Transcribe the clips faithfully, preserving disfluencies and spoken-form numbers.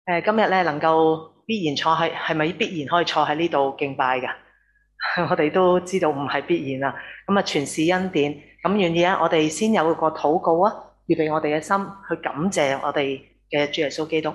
誒，今日咧能夠必然坐喺，係咪必然可以坐喺呢度敬拜㗎？我哋都知道唔係必然啦。咁啊，全是恩典。咁願意啊，我哋先有個禱告啊，預備我哋嘅心去感謝我哋嘅主耶穌基督。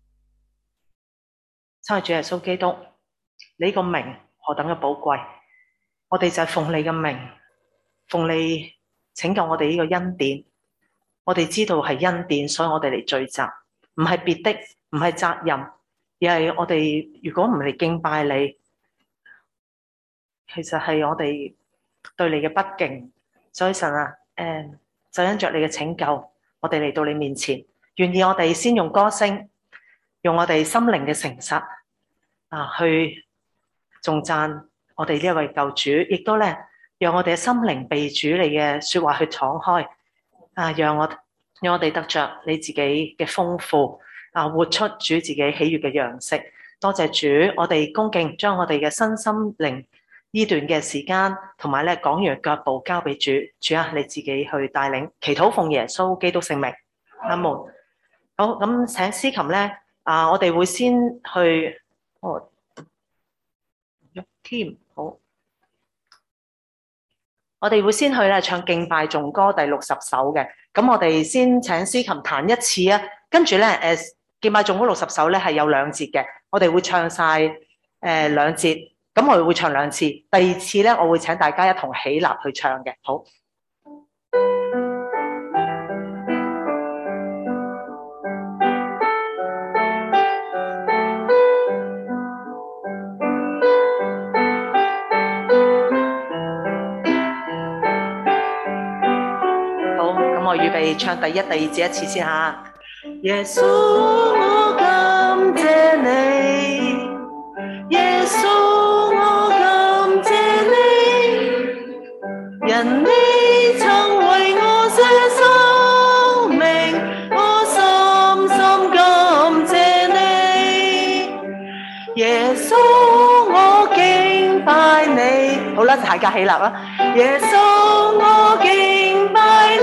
親愛主耶穌基督，你個名何等嘅寶貴，我哋就係奉你嘅名，奉你拯救我哋呢個恩典。我哋知道係恩典，所以我哋嚟聚集，唔係別的，唔係責任，而係我哋如果唔嚟敬拜你，其實係我哋對你嘅不敬。所以神啊，誒，就因着你嘅拯救，我哋嚟到你面前，願意我哋先用歌聲，用我哋心靈嘅誠實啊，去頌讚我哋呢一位救主，亦都咧讓我哋嘅心靈被主你嘅說話去敞開啊，讓我讓我哋得着你自己嘅豐富啊，活出主自己喜悅嘅樣式。多謝主，我哋恭敬將我哋嘅身心靈呢段嘅時間，同埋咧講完腳步交俾主。主啊，你自己去帶領，祈禱奉耶穌基督聖名，阿門。好，咁請司琴咧啊，我哋會先去哦，team 好，我哋會先去咧唱敬拜頌歌第六十首嘅。咁我哋先請司琴彈一次啊，跟住咧誒敬拜頌歌六十首咧係有兩節嘅，我哋會唱晒誒兩節。咁我哋會唱兩次，第二次咧，我會請大家一同起立去唱嘅。好，好，咁我預備唱第一、第二節一次先吓。耶穌，我感謝你，耶穌，我感謝你，因你曾為我捨生命，我深深感謝你，耶穌，我敬拜你。好啦，大家起立啦，耶穌，我敬拜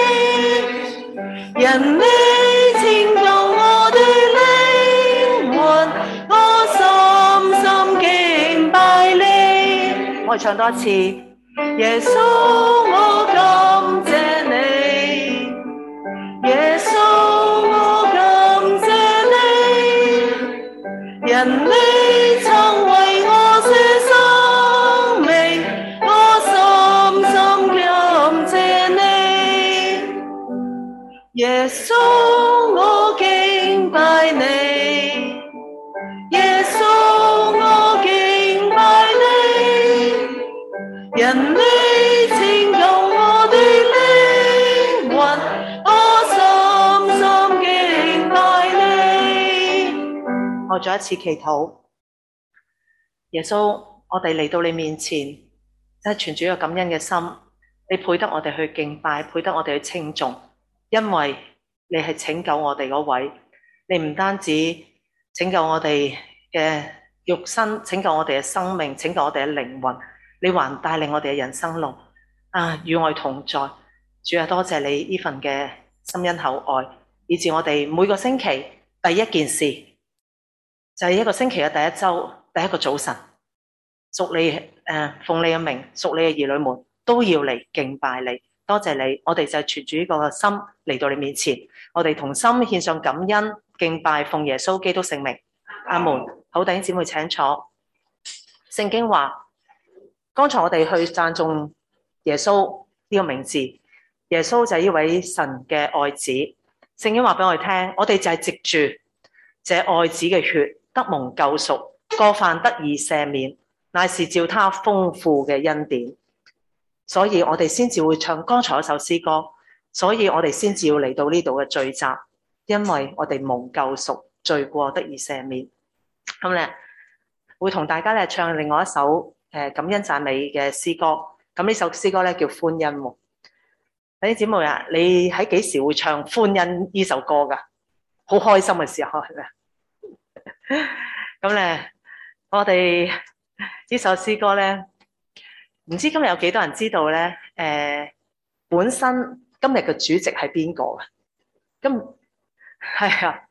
你，因你拯救我的靈魂，我深深敬拜你。我哋唱多一次，耶穌，我感謝你，耶穌，我感謝你，因你曾為我捨生命，我深深感謝你，耶穌，我敬拜你，耶穌，我敬拜你，因你拯救我的靈魂，我深深敬拜你。我再一次祈禱，耶穌，我哋嚟到你面前，真係存住一個感恩嘅心，你配得我哋去敬拜，配得我哋去稱頌，因為你係拯救我哋嗰位，你唔單止拯救我哋嘅肉身，拯救我哋嘅生命，拯救我哋嘅靈魂，你還帶領我哋嘅人生路啊，與我同在。主啊，多謝你呢份嘅深恩厚愛，以致我哋每個星期第一件事就係一個星期嘅第一週第一個早晨，屬你誒、呃、奉你嘅名，屬你嘅兒女們都要嚟敬拜你。多謝你，我哋就存住呢個心嚟到你面前，我哋同心獻上感恩敬拜，奉耶穌基督聖名，阿門。好，弟兄姊妹請坐。聖經話，剛才我哋去讚頌耶穌呢個名字，耶穌就係呢位神嘅愛子。聖經話俾我哋聽，我哋就係藉住這愛子嘅血得蒙救贖，過犯得以赦免，乃是照他豐富嘅恩典。所以我哋先至會唱剛才嗰首詩歌，所以我哋先至要嚟到呢度嘅聚集，因為我哋蒙救贖，罪過得以赦免。咁咧會同大家咧唱另外一首誒感恩讚美嘅詩歌。咁呢首詩歌咧叫歡欣。弟兄姊妹啊，你喺幾時會唱歡欣呢首歌噶？好開心嘅時候係咪？咁咧我哋呢首詩歌咧，唔知今日有幾多人知道咧？誒、呃，本身今日嘅主席係邊個嘅？今係啊，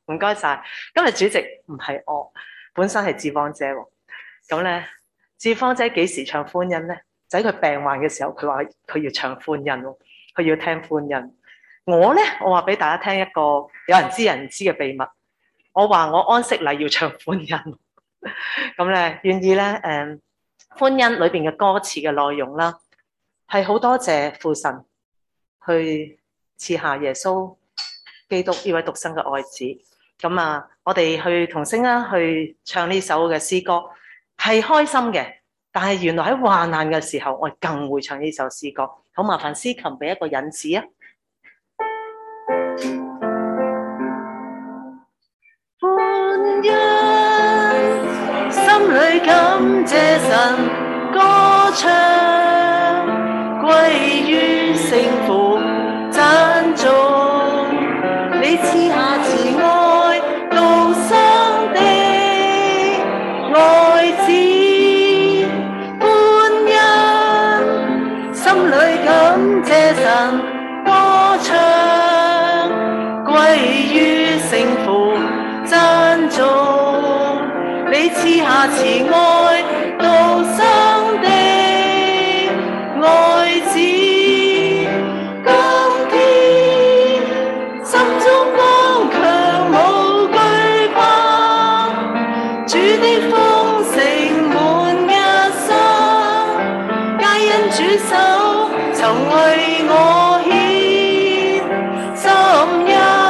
唔該晒。今日主席唔係我，本身係志芳姐喎。咁咧，志芳姐幾時唱歡欣咧？就喺佢病患嘅時候，佢話佢要唱歡欣喎，佢要聽歡欣。我咧，我話俾大家聽一個有人知人知嘅秘密。我話我安息禮要唱歡欣，咁咧願意咧誒，歡欣裏邊嘅歌詞嘅內容啦，係好多謝父神去賜下耶穌基督呢位獨生嘅愛子。咁啊，我哋去同聲啦，去唱呢首嘅詩歌係開心嘅，但係原來喺患難嘅時候，我哋更會唱呢首詩歌。好，麻煩司琴俾一個引子啊！歡欣，心裏感謝神，歌唱歸於聖父，讚頌你賜下慈愛獨生的愛子。歡欣，心裏感謝神，歌唱歸於聖父，讚頌你賜下慈愛獨生的愛子。今天心中剛強無懼怕，主的豐盛滿一生，皆因主手曾為我顯心恩。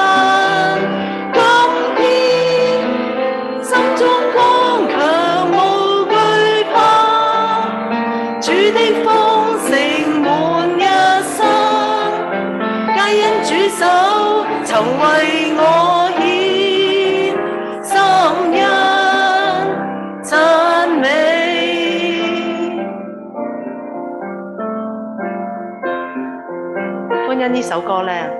主的豐盛滿一生，皆因主手曾為我顯心恩讚美。歡欣呢首歌咧，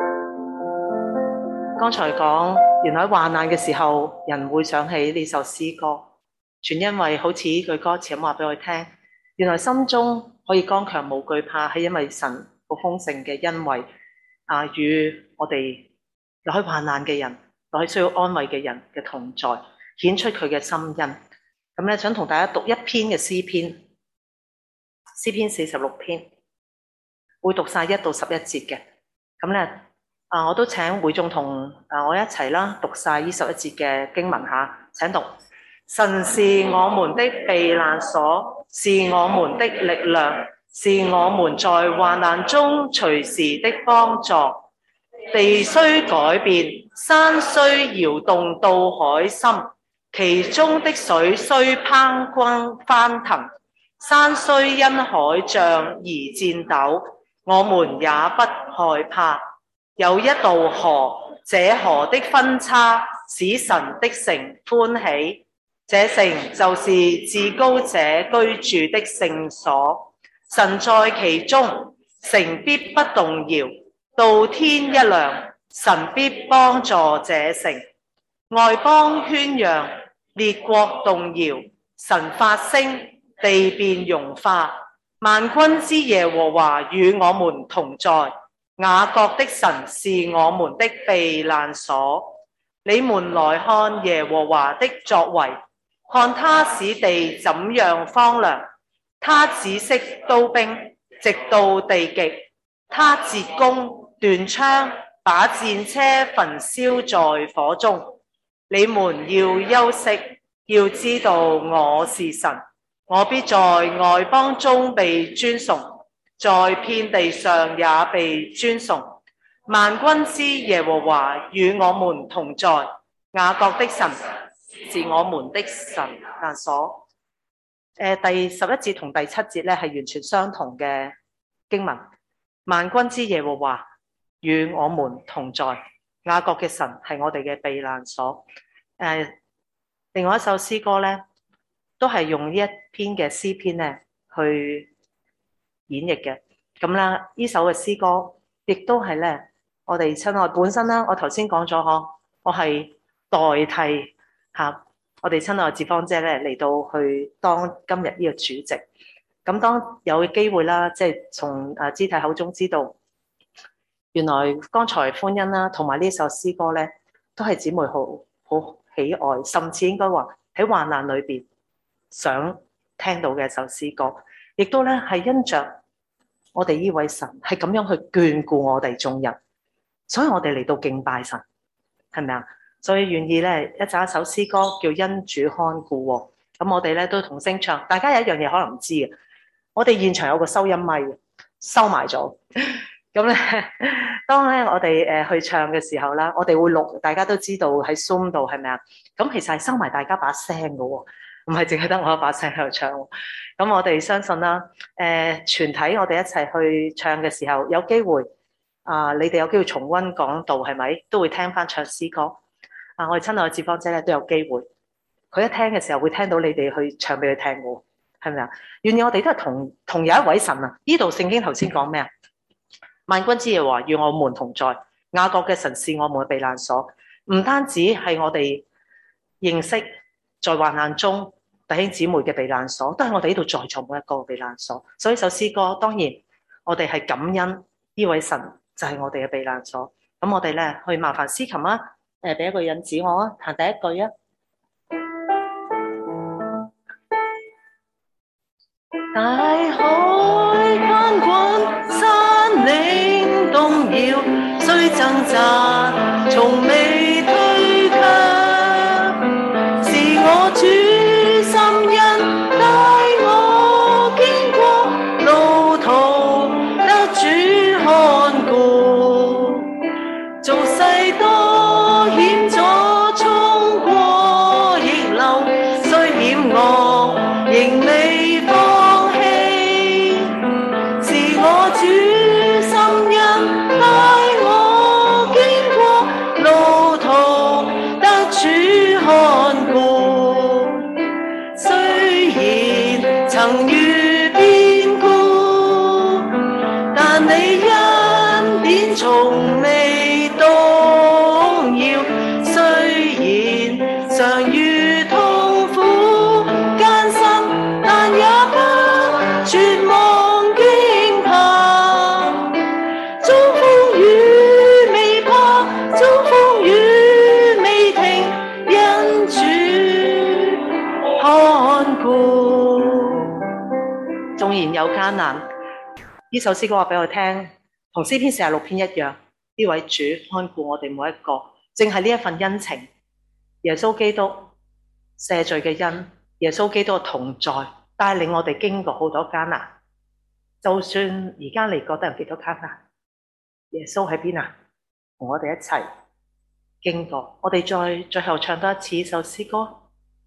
剛才講原來喺患難嘅時候，人會想起呢首詩歌，全因為好似呢句歌詞咁話俾我聽。原來心中可以剛強無懼怕，係因為神好豐盛嘅恩惠啊，與我哋落去患難嘅人，落去需要安慰嘅人嘅同在，顯出佢嘅心恩。咁咧，想同大家讀一篇嘅詩篇，詩篇四十六篇，會讀晒一到十一節嘅。咁咧啊，我都請會眾同啊我一齊啦，讀晒呢十一節嘅經文下，請讀。神是我們的避難所，是我們的力量，是我們在患難中隨時的幫助。地雖改變，山雖搖動到海深，其中的水雖匉訇翻騰，山雖因海漲而顫抖，我們也不害怕。有一道河，這河的分叉使神的城歡喜。這城就是至高者居住的聖所，神在其中，城必不動搖。到天一亮，神必幫助這城。外邦喧嚷，列國動搖，神發聲，地便融化。萬軍之耶和華與我們同在，雅各的神是我們的避難所。你們來看耶和華的作為，看他使地怎樣荒涼，他止息刀兵，直到地極。他折弓斷槍，把戰車焚燒在火中。你們要休息，要知道我是神，我必在外邦中被尊崇，在遍地上也被尊崇。萬軍之耶和華與我們同在，雅各的神是我們的神難所。誒，第十一節同第七節咧係完全相同嘅經文。萬軍之耶和華與我們同在，雅各嘅神係我哋嘅避難所。誒，另外一首詩歌咧，都係用呢一篇嘅詩篇咧去演繹嘅。咁啦，呢首嘅詩歌亦都係咧，我哋親愛本身啦，我頭先講咗嗬，我係代替吓我哋親愛志芳姐咧嚟到去當今日呢個主席。咁當有機會啦，即係從誒肢體口中知道，原來剛才歡欣啦，同埋呢首詩歌咧都係姊妹好好喜愛，甚至應該話喺患難裏邊想聽到嘅一首詩歌，亦都咧係因着我哋呢位神係咁樣去眷顧我哋眾人，所以我哋嚟到敬拜神，係咪啊？所以願意咧一陣一首詩歌叫因主看顧喎。咁我哋咧都同聲唱。大家有一樣嘢可能唔知嘅，我哋現場有個收音咪收埋咗。咁咧，當咧我哋誒去唱嘅時候啦，我哋會錄，大家都知道喺 Zoom 度係咪啊？咁其實係收埋大家把聲嘅喎，唔係淨係得我一把聲喺度唱。咁我哋相信啦，誒全體我哋一齊去唱嘅時候，有機會啊、呃，你哋有機會重溫講道係咪？都會聽翻唱詩歌。啊，我哋親愛嘅志芳姐咧都有機會。佢一聽嘅時候會聽到你哋去唱俾佢聽嘅，係咪啊？願意我哋都係同同有一位神啊！呢度聖經頭先講咩啊？萬軍之耶和華與我們同在，雅各嘅神是我們嘅避難所。唔單止係我哋認識在患難中弟兄姊妹嘅避難所，都係我哋呢度在座每一個嘅避難所。所以首詩歌當然我哋係感恩呢位神就係我哋嘅避難所。咁我哋咧去麻煩司琴啊，誒俾一個引子我啊，彈第一句啊。大海翻滾，山嶺動搖，雖掙扎，從未退卻。是我主心恩帶我經過路途，得主看顧。俗世多險阻，衝過逆流，雖險惡，仍未放。主心恩帶我經過路途，得主看顧。雖然曾遇變故，但你恩典從未動搖。雖然常遇痛苦艱辛，但也不絕望。縱然有艱難，呢首詩歌話俾我聽，同詩篇四十六篇一樣，呢位主看顧我哋每一個，正係呢一份恩情。耶穌基督赦罪嘅恩，耶穌基督嘅同在，帶領我哋經過好多艱難。就算而家你覺得有幾多艱難，耶穌喺邊啊？同我哋一齊經過。我哋再最後唱多一次呢首詩歌。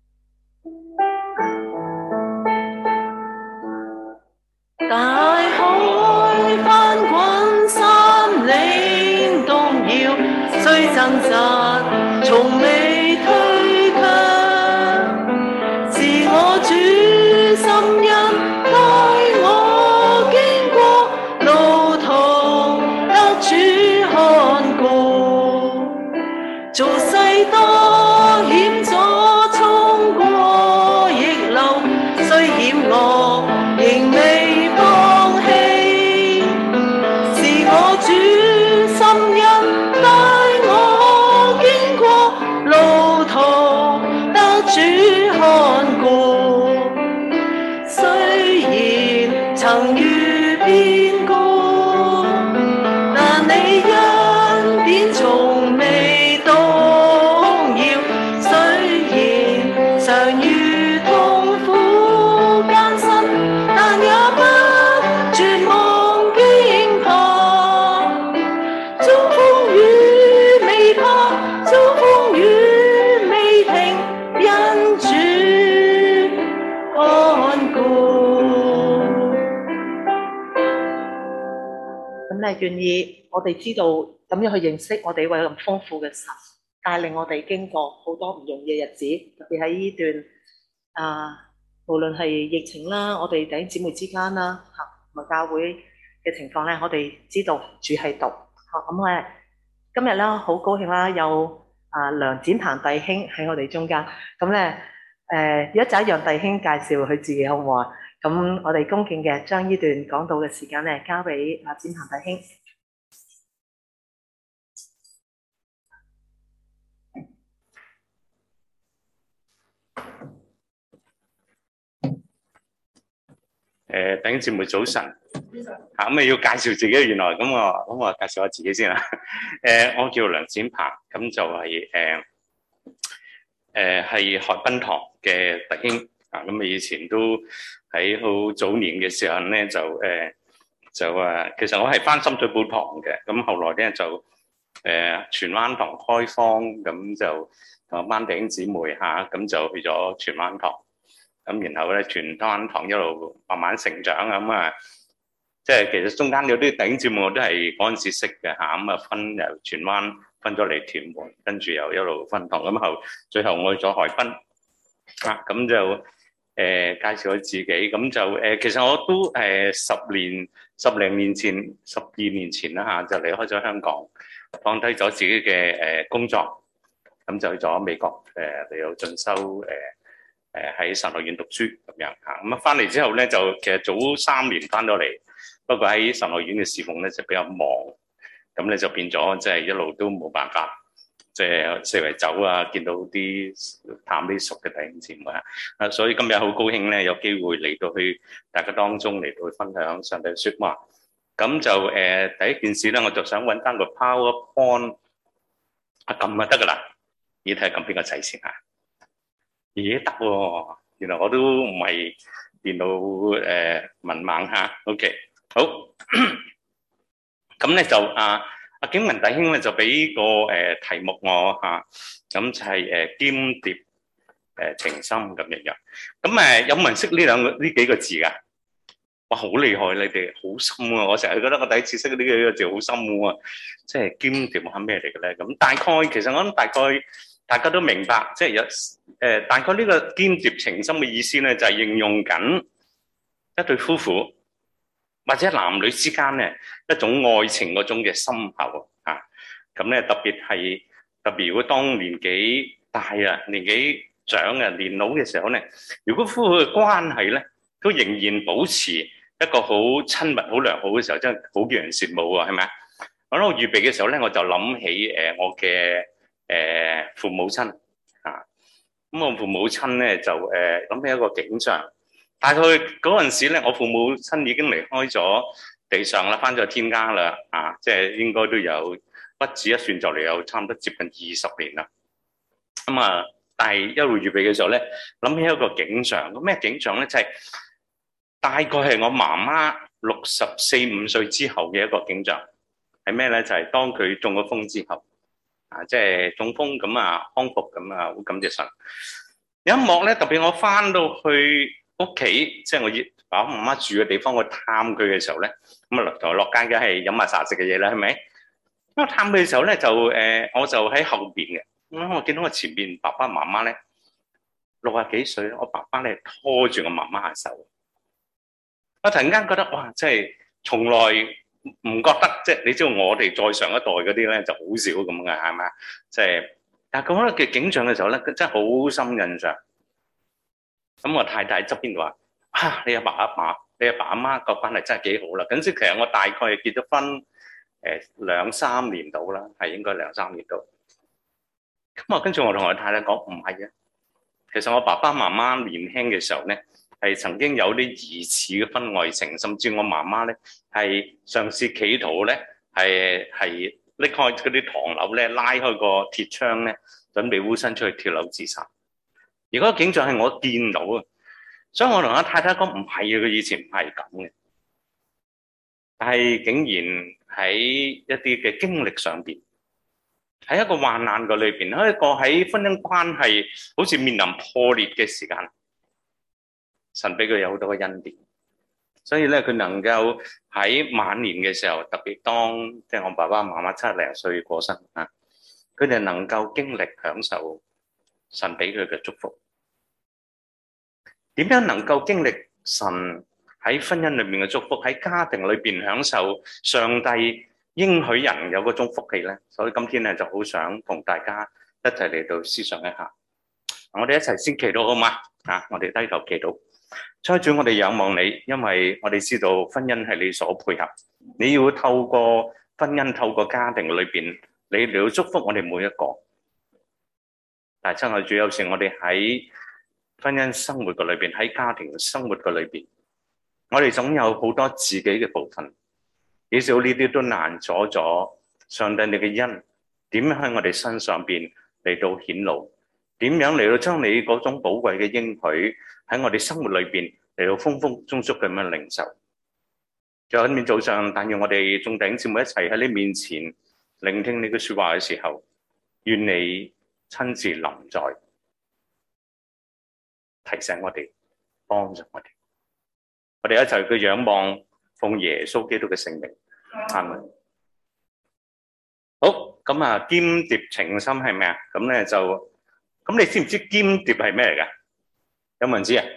大海翻滾，山嶺動搖，雖掙扎，從未退卻。是我主心恩帶我經過路途，得主看顧。俗世多險阻，衝過逆流，雖險惡，仍未主心恩帶我經過路途，得主看顧。雖然曾遇變故，但你恩典從未動搖。雖然常遇痛苦艱辛，但也不絕望。願意我哋知道咁樣去認識我哋呢位咁豐富嘅神，帶領我哋經過好多唔容易嘅日子，特別喺呢段啊，無論係疫情啦，我哋弟兄姊妹之間啦，吓同埋教會嘅情況咧，我哋知道主喺度。吓咁咧，今日咧好高興啦，有啊梁展鵬弟兄喺我哋中間。咁咧，誒，一陣讓弟兄介紹佢自己好唔好啊？咁我哋恭敬嘅將呢段講道嘅時間咧交俾阿展鵬弟兄。 誒弟兄姊妹早晨嚇，咁啊要介紹自己原來咁我咁我介紹下自己先啦。誒我叫梁展鵬，咁就係誒誒係海濱堂嘅弟兄啊。咁啊以前都喺好早年嘅時候咧就誒就啊，其實我係返深水埗堂嘅，咁後來咧就誒荃灣堂開荒，咁就同班弟兄姊妹嚇，咁就去咗荃灣堂。咁然後咧，荃灣堂一路慢慢成長啊，咁啊，即係其實中間有啲弟兄姊妹我都係嗰陣時識嘅嚇，咁啊分由荃灣分咗嚟屯門，跟住又一路分堂，咁後最後我去咗海濱啊，咁就誒、呃、介紹咗自己，咁就誒、呃、其實我都誒、呃、十年十零年前十二年前啦嚇、啊，就離開咗香港，放低咗自己嘅誒、呃、工作，咁就去咗美國誒嚟到進修誒。呃誒喺神學院讀書咁樣嚇，咁啊翻嚟之後咧就其實早三年翻咗嚟，不過喺神學院嘅侍奉咧就比較忙，咁咧就變咗即係一路都冇辦法，即係四圍走啊，見到啲探啲熟嘅弟兄姊妹啊，所以今日好高興咧有機會嚟到去大家當中嚟到去分享上帝嘅説話。咁就誒、呃、第一件事咧，我就想揾翻個 PowerPoint 啊，撳就得噶啦，要睇下撳邊個掣先嚇。咦得喎，原來我都唔係電腦誒、呃、文盲嚇 ，OK 好。咁咧就啊阿景文弟兄咧就俾個誒、呃、題目我嚇，咁、啊、就係、是、誒、呃、兼疊誒、呃、情深咁樣樣。咁誒、呃、有冇人識呢兩個呢幾個字㗎？哇好厲害，你哋好深啊！我成日覺得我第一次識呢幾個字好深喎、啊，即係兼疊係咩嚟嘅咧？咁大概其實我諗大概。大家都明白，即係有誒、呃，大概呢個兼疊情深嘅意思咧，就係、是、形容緊一對夫婦或者男女之間咧一種愛情嗰種嘅深厚啊。咁咧特別係特別，如果當年紀大啊、年紀長啊、年老嘅時候咧，如果夫婦嘅關係咧都仍然保持一個好親密、好良好嘅時候，真係好叫人羨慕啊，係咪啊？我喺度預備嘅時候咧，我就諗起誒、呃、我嘅。誒、呃、父母親啊，咁我父母親咧就誒諗起一個景象，大概嗰陣時咧，我父母親已經離開咗地上啦，返咗天家啦，啊，即係應該都有屈指一算就嚟有差唔多接近二十年啦。咁啊，但係一路預備嘅時候咧，諗起一個景象，咁咩景象咧？就係、是、大概係我媽媽六十四五歲之後嘅一個景象，係咩咧？就係、是、當佢中咗風之後。啊，即係中風咁啊，康復咁啊，好感謝神。有一幕咧，特別我翻到去屋企，即係我爸爸媽媽住嘅地方，我探佢嘅時候咧，咁啊落台落街梗係飲下茶食嘅嘢啦，係咪？咁我探佢嘅時候咧，就誒、呃，我就喺後邊嘅。咁我見到我前邊爸爸媽媽咧，六十幾歲，我爸爸咧拖住我媽媽嘅手。我突然間覺得哇，真係從來。唔覺得即係你知道我哋再上一代嗰啲咧就好少咁嘅係咪？即係但係咁樣嘅景象嘅時候咧，佢真係好深印象。咁我太太側邊就話：啊，你阿爸阿媽，你阿爸阿媽個關係真係幾好啦。咁即係其實我大概係結咗婚誒兩三年到啦，係應該兩三年到。咁啊，跟住我同我太太講唔係嘅，其實我爸爸媽媽年輕嘅時候咧。係曾經有啲疑似嘅婚外情，甚至我媽媽咧係嘗試企圖咧係係拎開嗰啲唐樓咧，拉開個鐵窗咧，準備烏身出去跳樓自殺。而嗰個景象係我見到啊，所以我同阿太太講唔係啊，佢以前唔係咁嘅，但係竟然喺一啲嘅經歷上邊，喺一個患難嘅裏邊，喺一個喺婚姻關係好似面臨破裂嘅時間。神俾佢有好多嘅恩典，所以咧佢能夠喺晚年嘅時候，特別當即係我爸爸媽媽七十零歲過身啊，佢哋能夠經歷享受神俾佢嘅祝福。點樣能夠經歷神喺婚姻裏面嘅祝福，喺家庭裏邊享受上帝應許人有嗰種福氣咧？所以今天咧就好想同大家一齊嚟到思想一下。我哋一齊先祈禱好嗎？啊，我哋低頭祈禱。再主，我哋仰望你，因為我哋知道婚姻係你所配合，你要透過婚姻、透過家庭裏邊，你嚟到祝福我哋每一個。但係親愛主，有時我哋喺婚姻生活嘅裏邊，喺家庭生活嘅裏邊， 我哋總有好多自己嘅部分，至少呢啲都難阻咗上帝你嘅恩點樣喺我哋身上邊嚟到顯露，點樣嚟到將你嗰種寶貴嘅應許喺我哋生活裏邊嚟到豐豐足足咁樣領受。在今天早上，但願我哋眾弟兄姊妹一齊喺你面前聆聽你嘅說話嘅時候，願你親自臨在，提醒我哋，幫助我哋。我哋一齊去仰望奉耶穌基督嘅聖名，阿門。好，咁啊，兼疊情深係咩啊？咁咧就，咁你知唔知兼疊係咩嚟噶？有冇人知啊？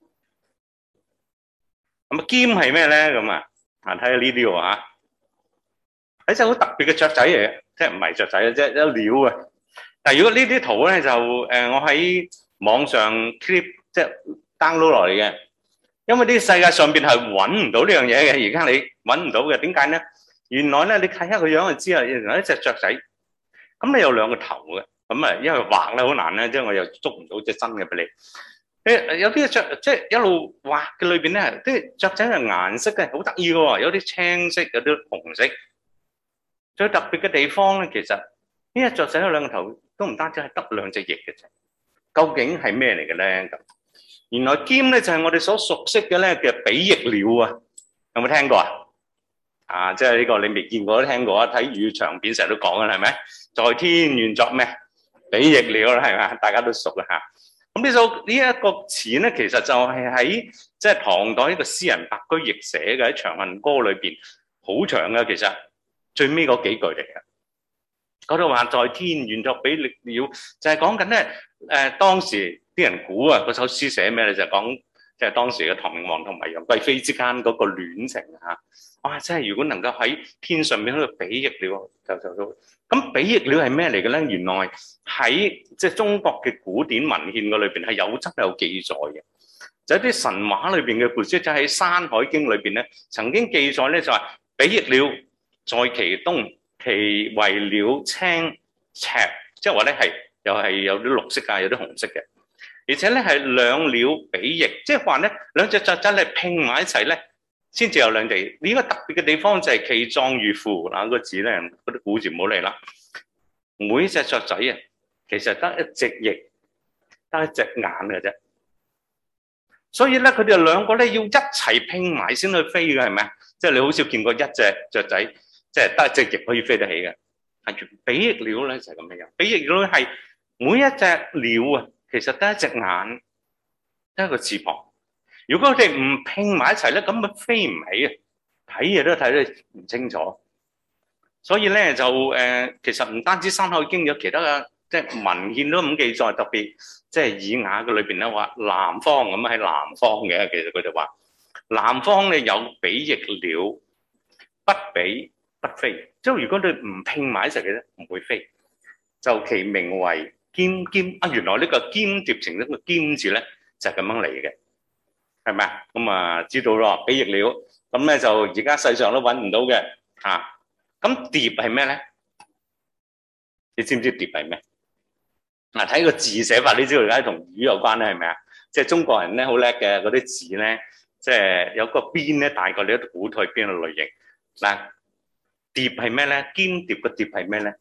咁啊，兼係咩咧？咁啊，啊睇下呢啲喎嚇，係隻好特別嘅雀仔嚟嘅，即係唔係雀仔嘅啫，有料啊！但係如果呢啲圖咧就誒、呃，我喺網上 clip 即係 download 落嚟嘅。因為呢世界上邊係揾唔到呢樣嘢嘅，而家你揾唔到嘅，點解咧？原來咧，你睇下個樣就知啦，原來一隻雀仔，咁你有兩個頭嘅，咁啊，因為畫咧好難咧，即係我又捉唔到隻真嘅俾你。誒，有啲雀即係一路畫嘅裏邊咧，啲雀仔嘅顏色咧好得意嘅喎，有啲青色，有啲紅色。最特別嘅地方咧，其實呢隻雀仔有兩個頭，都唔單止係得兩隻翼嘅啫。究竟係咩嚟嘅咧？咁？原來兼咧就係我哋所熟悉嘅咧嘅比翼鳥啊，有冇聽過啊？啊，即係呢個你未見過都聽過啊！睇粵語長片成日都講嘅係咪？在天願作咩？比翼鳥啦，係咪？大家都熟啦嚇。咁呢首呢一個詞咧，其實就係喺即係唐代一個詩人白居易寫嘅喺《長恨歌》裏邊，好長嘅其實最尾嗰幾句嚟嘅。嗰度話在天願作比翼鳥，就係講緊咧誒當時。啲人估啊，嗰首詩寫咩咧？就係講即係當時嘅唐明皇同埋楊貴妃之間嗰個戀情嚇。哇！真係如果能夠喺天上面喺度比翼鳥，就就都咁比翼鳥係咩嚟嘅咧？原來喺即係中國嘅古典文獻嘅裏邊係有真有記載嘅。就喺啲神話裏邊嘅故事，就喺《山海經》裏邊咧，曾經記載咧就係比翼鳥在其東，其為鳥青赤，即係話咧係又係有啲綠色啊，有啲紅色嘅。而且咧係兩鳥比翼，即係話咧兩隻雀仔咧拼埋一齊咧，先至有兩隻。呢個特別嘅地方就係其狀如符嗱，個字咧嗰啲古字唔好嚟啦。每隻雀仔啊，其實得一隻翼，得一隻眼嘅啫。所以咧，佢哋兩個咧要一齊拼埋先去飛嘅，係咪啊？即係你好少見過一隻雀仔即係得一隻翼可以飛得起嘅。係比翼鳥咧就係咁樣樣，比翼鳥係每一隻鳥啊。其實得一隻眼，得一個翅膀。如果佢哋唔拼埋一齊咧，咁咪飛唔起啊！睇嘢都睇得唔清楚。所以咧就誒、呃，其實唔單止《山海經》有其他嘅即係文獻都咁記載，特別即係以雅嘅裏邊咧話南方咁喺南方嘅，其實佢哋話南方咧有比翼鳥，不比不飛。即係如果你唔拼埋一齊嘅咧，唔會飛。就其名為。兼兼啊，原來呢個兼疊情呢個兼字咧就係咁樣嚟嘅，係咪啊？咁啊知道咯，比翼鳥咁咧就而家世上都揾唔到嘅嚇。咁疊係咩咧？你知唔知疊係咩？嗱，睇個字寫法，你知道而家同魚有關咧，係咪啊？即係中國人咧好叻嘅嗰啲字咧，即係有個邊咧，大概你都估到係邊個類型。嗱，疊係咩咧？兼疊個疊係咩咧？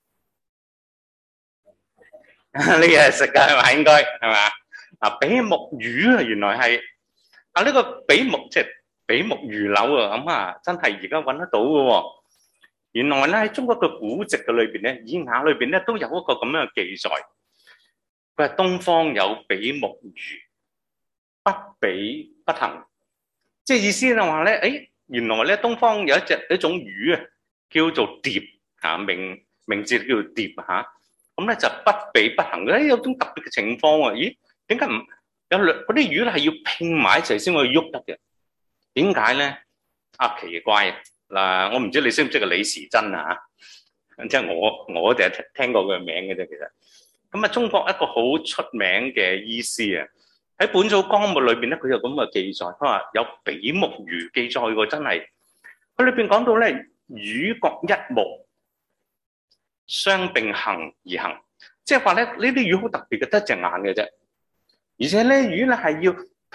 呢個係食噶係咪？應該係咪？啊，比目魚啊，原來係啊呢個比目即係比目魚柳啊，咁啊真係而家揾得到嘅喎。原來咧喺中國嘅古籍嘅裏邊咧，以雅裏邊咧都有一個咁樣嘅記載。佢係東方有比目魚，不比不行。即係意思就話咧，誒原來咧東方有一隻一種魚啊，叫做蝶啊，名名字叫做蝶嚇。咁咧就不比不行嘅，有種特別嘅情況喎。咦？點解唔有兩嗰啲魚咧係要拼埋一齊先可以喐得嘅？點解咧？啊奇怪嗱，我唔知你識唔識個李時珍啊？即係我我就係聽過佢嘅名嘅啫，其實。咁啊，中國一個好出名嘅醫師啊，喺《本草綱目》裏邊咧，佢有咁嘅記載，佢話有比目魚記載喎，真係。佢裏邊講到咧，魚各一目。相並行而行，即係話咧呢啲魚好特別嘅，得隻眼嘅啫，而且咧魚咧係要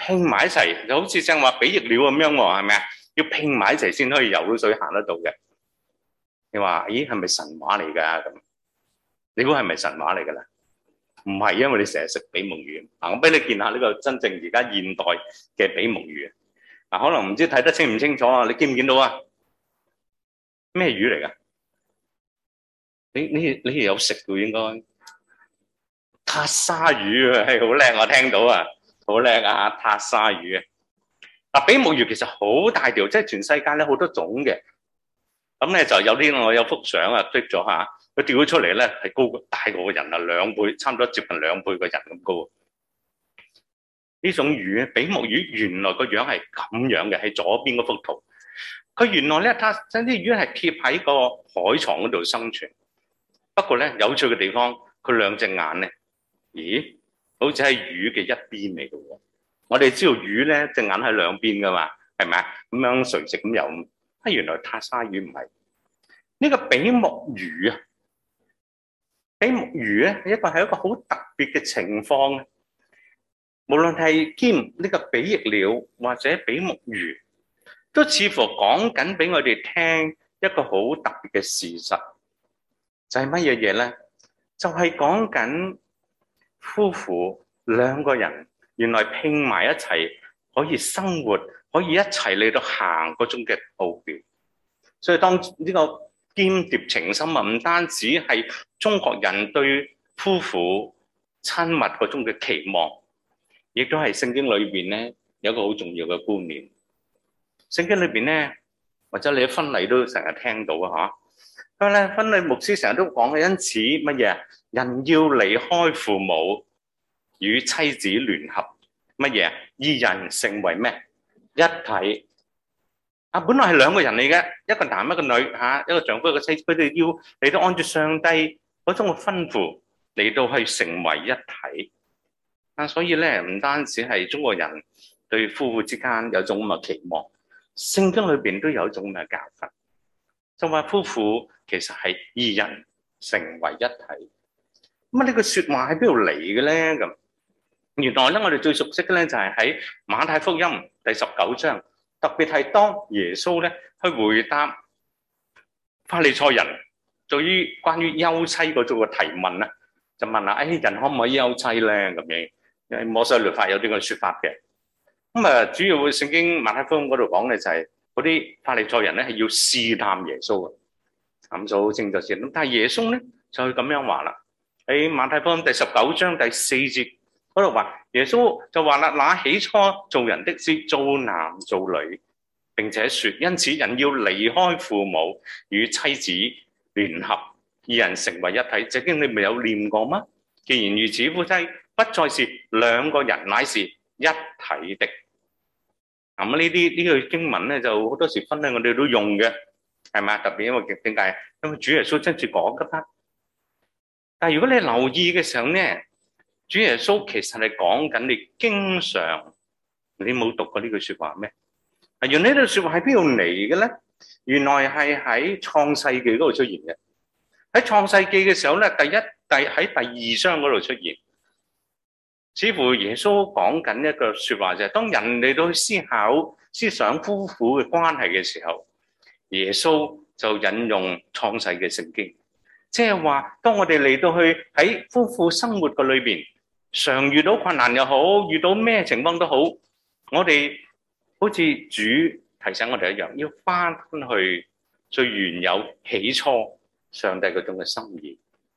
拼埋一齊，就好似正話比翼鳥咁樣喎，係咪啊？要拼埋一齊先可以游到水行得到嘅。你話咦係咪神話嚟㗎咁？你估係咪神話嚟㗎啦？唔係，因為你成日食比目魚。嗱，我俾你見下呢個真正而家現代嘅比目魚。嗱，可能唔知睇得清唔清楚啊？你見唔見到啊？咩魚嚟㗎？你你你有食㗎應該。塔沙魚啊，係好靚，我聽到啊，好靚啊！塔沙魚啊，嗱，比目魚其實好大條，即係全世界咧好多種嘅。咁咧就有啲我有幅相啊 click 咗下，佢釣咗出嚟咧係高過大過個人啊，兩倍，差唔多接近兩倍個人咁高。呢種魚比目魚原來個樣係咁樣嘅，喺左邊嗰幅圖。佢原來咧，它啲魚係貼喺個海床嗰度生存。不過咧，有趣嘅地方，佢兩隻眼咧。咦，好似係魚嘅一邊嚟嘅喎。我哋知道魚咧隻眼喺兩邊噶嘛，係咪啊？咁樣垂直咁游。啊，原來塔沙魚唔係。呢個比目魚啊，比目魚咧一個係一個好特別嘅情況。無論係兼呢個比翼鳥或者比目魚，都似乎講緊俾我哋聽一個好特別嘅事實，就係乜嘢嘢咧？就係講緊。夫婦兩個人原來拼埋一齊可以生活，可以一齊嚟到行嗰種嘅奧妙。所以當呢個鶼鰈情深啊，唔單止係中國人對夫婦親密嗰種嘅期望，亦都係聖經裏邊咧有一個好重要嘅觀念。聖經裏邊咧，或者你喺婚禮都成日聽到啊嚇。所以咧，婚禮牧師成日都講嘅，因此乜嘢？人要離開父母，與妻子聯合，乜嘢？二人成為咩？一體。啊，本來係兩個人嚟嘅，一個男一個女嚇，一個丈夫一個妻子，佢哋要嚟到按照上帝嗰種嘅吩咐嚟到去成為一體。啊，所以咧唔單止係中國人對夫婦之間有種咁嘅期望，聖經裏邊都有一種咁嘅教訓，就話夫婦其實係二人成為一體。咁啊，呢句説話喺邊度嚟嘅咧？咁原來咧，我哋最熟悉嘅咧就係喺馬太福音第十九章，特別係當耶穌咧去回答法利賽人對於關於休妻嗰種嘅提問啊，就問下：誒人可唔可以休妻咧？咁樣，因為摩西律法有啲咁嘅説法嘅。咁啊，主要聖經馬太福音嗰度講嘅就係嗰啲法利賽人咧係要試探耶穌嘅，咁就好清楚先。咁但係耶穌咧就係咁樣話啦。喺馬太福音第十九章第四節嗰度話，耶穌就話啦：那起初做人的是做男做女，並且說，因此人要離開父母，與妻子聯合，二人成為一體。這經你咪有念過嗎？既然如此，夫妻不再是兩個人，乃是一體的。咁呢啲呢句經文咧，就好多時分咧，我哋都用嘅，係咪？特別因為點解？因為主耶穌親自講噶嘛。但係如果你留意嘅時候咧，主耶穌其實係講緊你經常，你冇讀過呢句説話咩？啊，原來呢句説話喺邊度嚟嘅咧？原來係喺創世記嗰度出現嘅。喺創世記嘅時候咧，第一第喺第二章嗰度出現，似乎耶穌講緊一個説話就係：當人嚟到去思考、思想夫婦嘅關係嘅時候，耶穌就引用創世嘅聖經。即係話，當我哋嚟到去喺夫婦生活嘅裏邊，常遇到困難又好，遇到咩情況都好，我哋好似主提醒我哋一樣，要翻去最原有起初上帝嗰種嘅心意。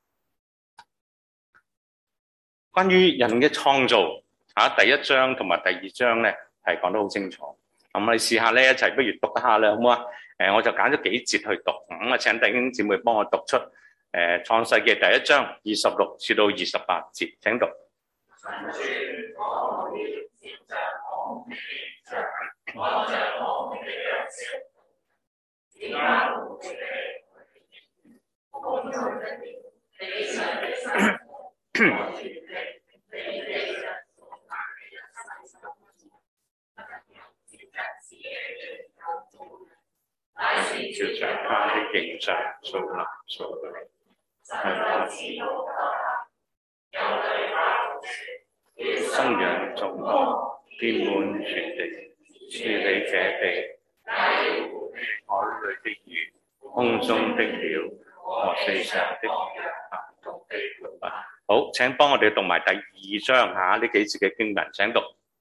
關於人嘅創造，嚇第一章同埋第二章咧係講得好清楚。咁我哋試下咧一齊，不如讀一下啦，好唔好啊？誒，我就揀咗幾節去讀，咁啊請弟兄姊妹幫我讀出。誒，創世記第一章二十六至到二十八節，請讀。照着他的形象造男造女。生養眾多， 遍滿全地，處理這地，海裏的魚，空中的鳥和地上的動的動物。好，請幫我哋讀埋第二章下呢幾節嘅經文，請讀。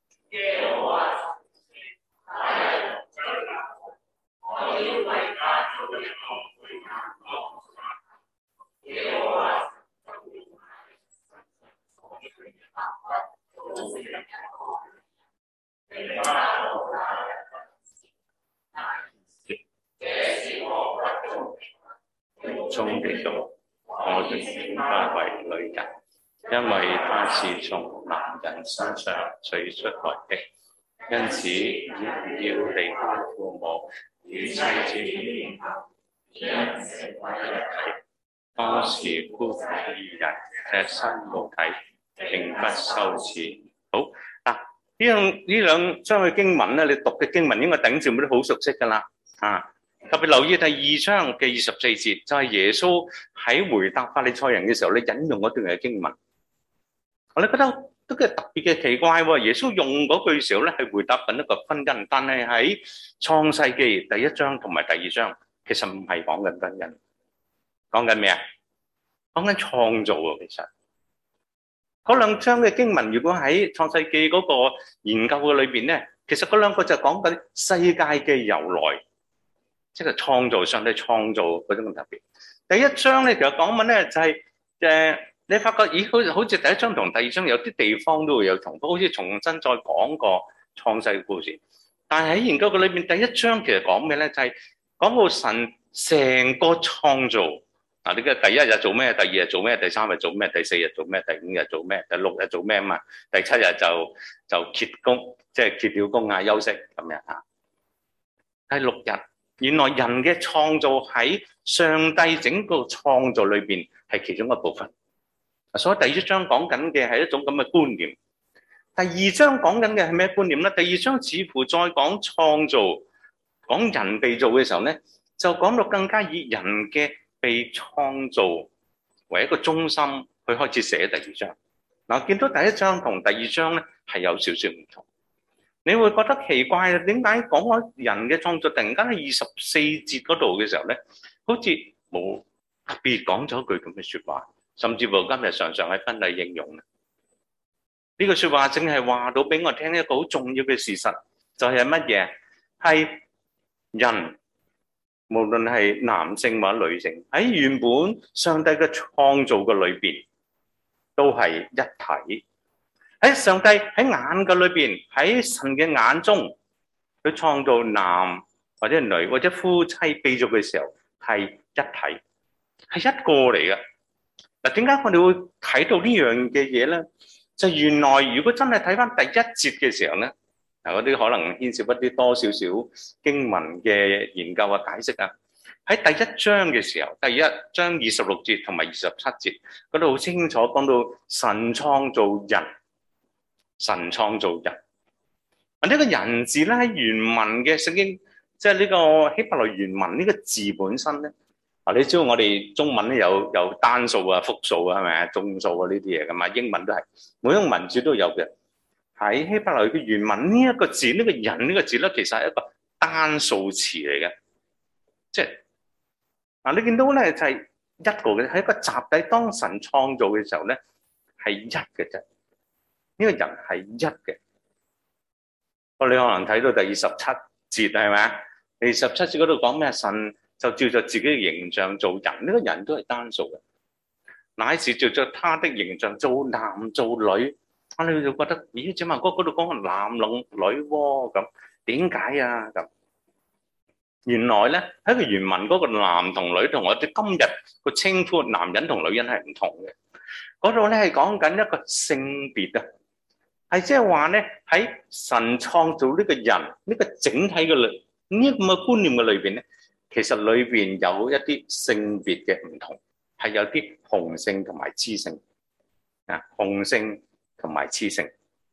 中的道，我哋他為女人，因為他是從男人身上取出來的，因此要要離開父母，與妻子聯合，二人成為一體。當時夫婦二人赤身露體，並不羞恥。好嗱，呢兩呢兩章嘅經文咧，你讀嘅經文應該頂住都好熟悉噶啦啊！特別留意第二章嘅二十四節，就係、是、耶穌喺回答法利賽人嘅時候咧，引用嗰段嘅經文。我哋覺得都幾特別嘅奇怪喎，耶穌用嗰句時候咧，係回答緊一個婚姻，但係喺創世記第一章同埋第二章，其實唔係講緊婚姻，講緊咩啊？講緊創造啊！其實嗰兩章嘅經文，如果喺創世記嗰個研究嘅裏邊咧，其實嗰兩個就講緊世界嘅由來。即係創造上帝創造嗰種咁特別。第一章咧，其實講緊咧就係、是、誒、呃，你發覺咦，好似好似第一章同第二章有啲地方都會有重複，好似重新再講個創世嘅故事。但係喺研究嘅裏邊，第一章其實講咩咧？就係、是、講到神成個創造嗱，你嘅第一日做咩？第二日做咩？第三日做咩？第四日做咩？第五日做咩？第六日做咩啊嘛？第七日就就歇工，即係歇了工啊，休息咁樣嚇。第六日。原來人嘅創造喺上帝整個創造裏邊係其中一部分，所以第一章講緊嘅係一種咁嘅觀念。第二章講緊嘅係咩觀念咧？第二章似乎再講創造，講人被造嘅時候咧，就講到更加以人嘅被創造為一個中心去開始寫第二章。嗱，見到第一章同第二章咧係有少少唔同。你會覺得奇怪啊？點解講開人嘅創造，突然間喺二十四節嗰度嘅時候咧，好似冇特別講咗句咁嘅説話，甚至乎今日常常喺婚禮應用嘅呢個説話，正係話到俾我聽一個好重要嘅事實，就係乜嘢？係人無論係男性或者女性，喺原本上帝嘅創造嘅裏邊，都係一體。喺上帝喺眼嘅裏邊，喺神嘅眼中，佢創造男或者女或者夫妻被造嘅時候係一體，係一個嚟嘅。嗱，點解我哋會睇到呢樣嘅嘢咧？就原來如果真係睇翻第一節嘅時候咧，嗱，嗰啲可能牽涉一啲多少少經文嘅研究啊、解釋啊。喺第一章嘅時候，第一章二十六節同埋二十七節嗰度好清楚講到神創造人。神創造人，啊、這、呢個人字咧喺原文嘅聖經，即係呢個希伯來原文呢個字本身咧，啊你知道我哋中文咧有有單數啊、複數啊，係咪啊、眾數啊呢啲嘢噶嘛？英文都係每一種文字都有嘅。喺希伯來嘅原文呢一個字，呢、這個人呢個字咧，其實係一個單數詞嚟嘅，即係嗱你見到咧就係、是、一個嘅，喺一個集體當神創造嘅時候咧係一嘅啫。呢、這個人係一嘅，我你可能睇到第二十七節係咪啊？第二十七節嗰度講咩？神就照着自己嘅形象做人，呢、這個人都係單數嘅，乃是照着他的形象做男做女。啊，你就覺得咦？點解嗰度講男女女喎？咁點解啊？咁原來咧喺個原文嗰個男同女同我哋今日個稱呼男人同女人係唔同嘅。嗰度咧係講緊一個性別啊。係即係話咧，喺神創造呢個人呢、呢個整體嘅裏呢咁嘅觀念嘅裏邊咧，其實裏邊有一啲性別嘅唔同，係有啲雄性同埋雌性啊，雄性同埋雌性。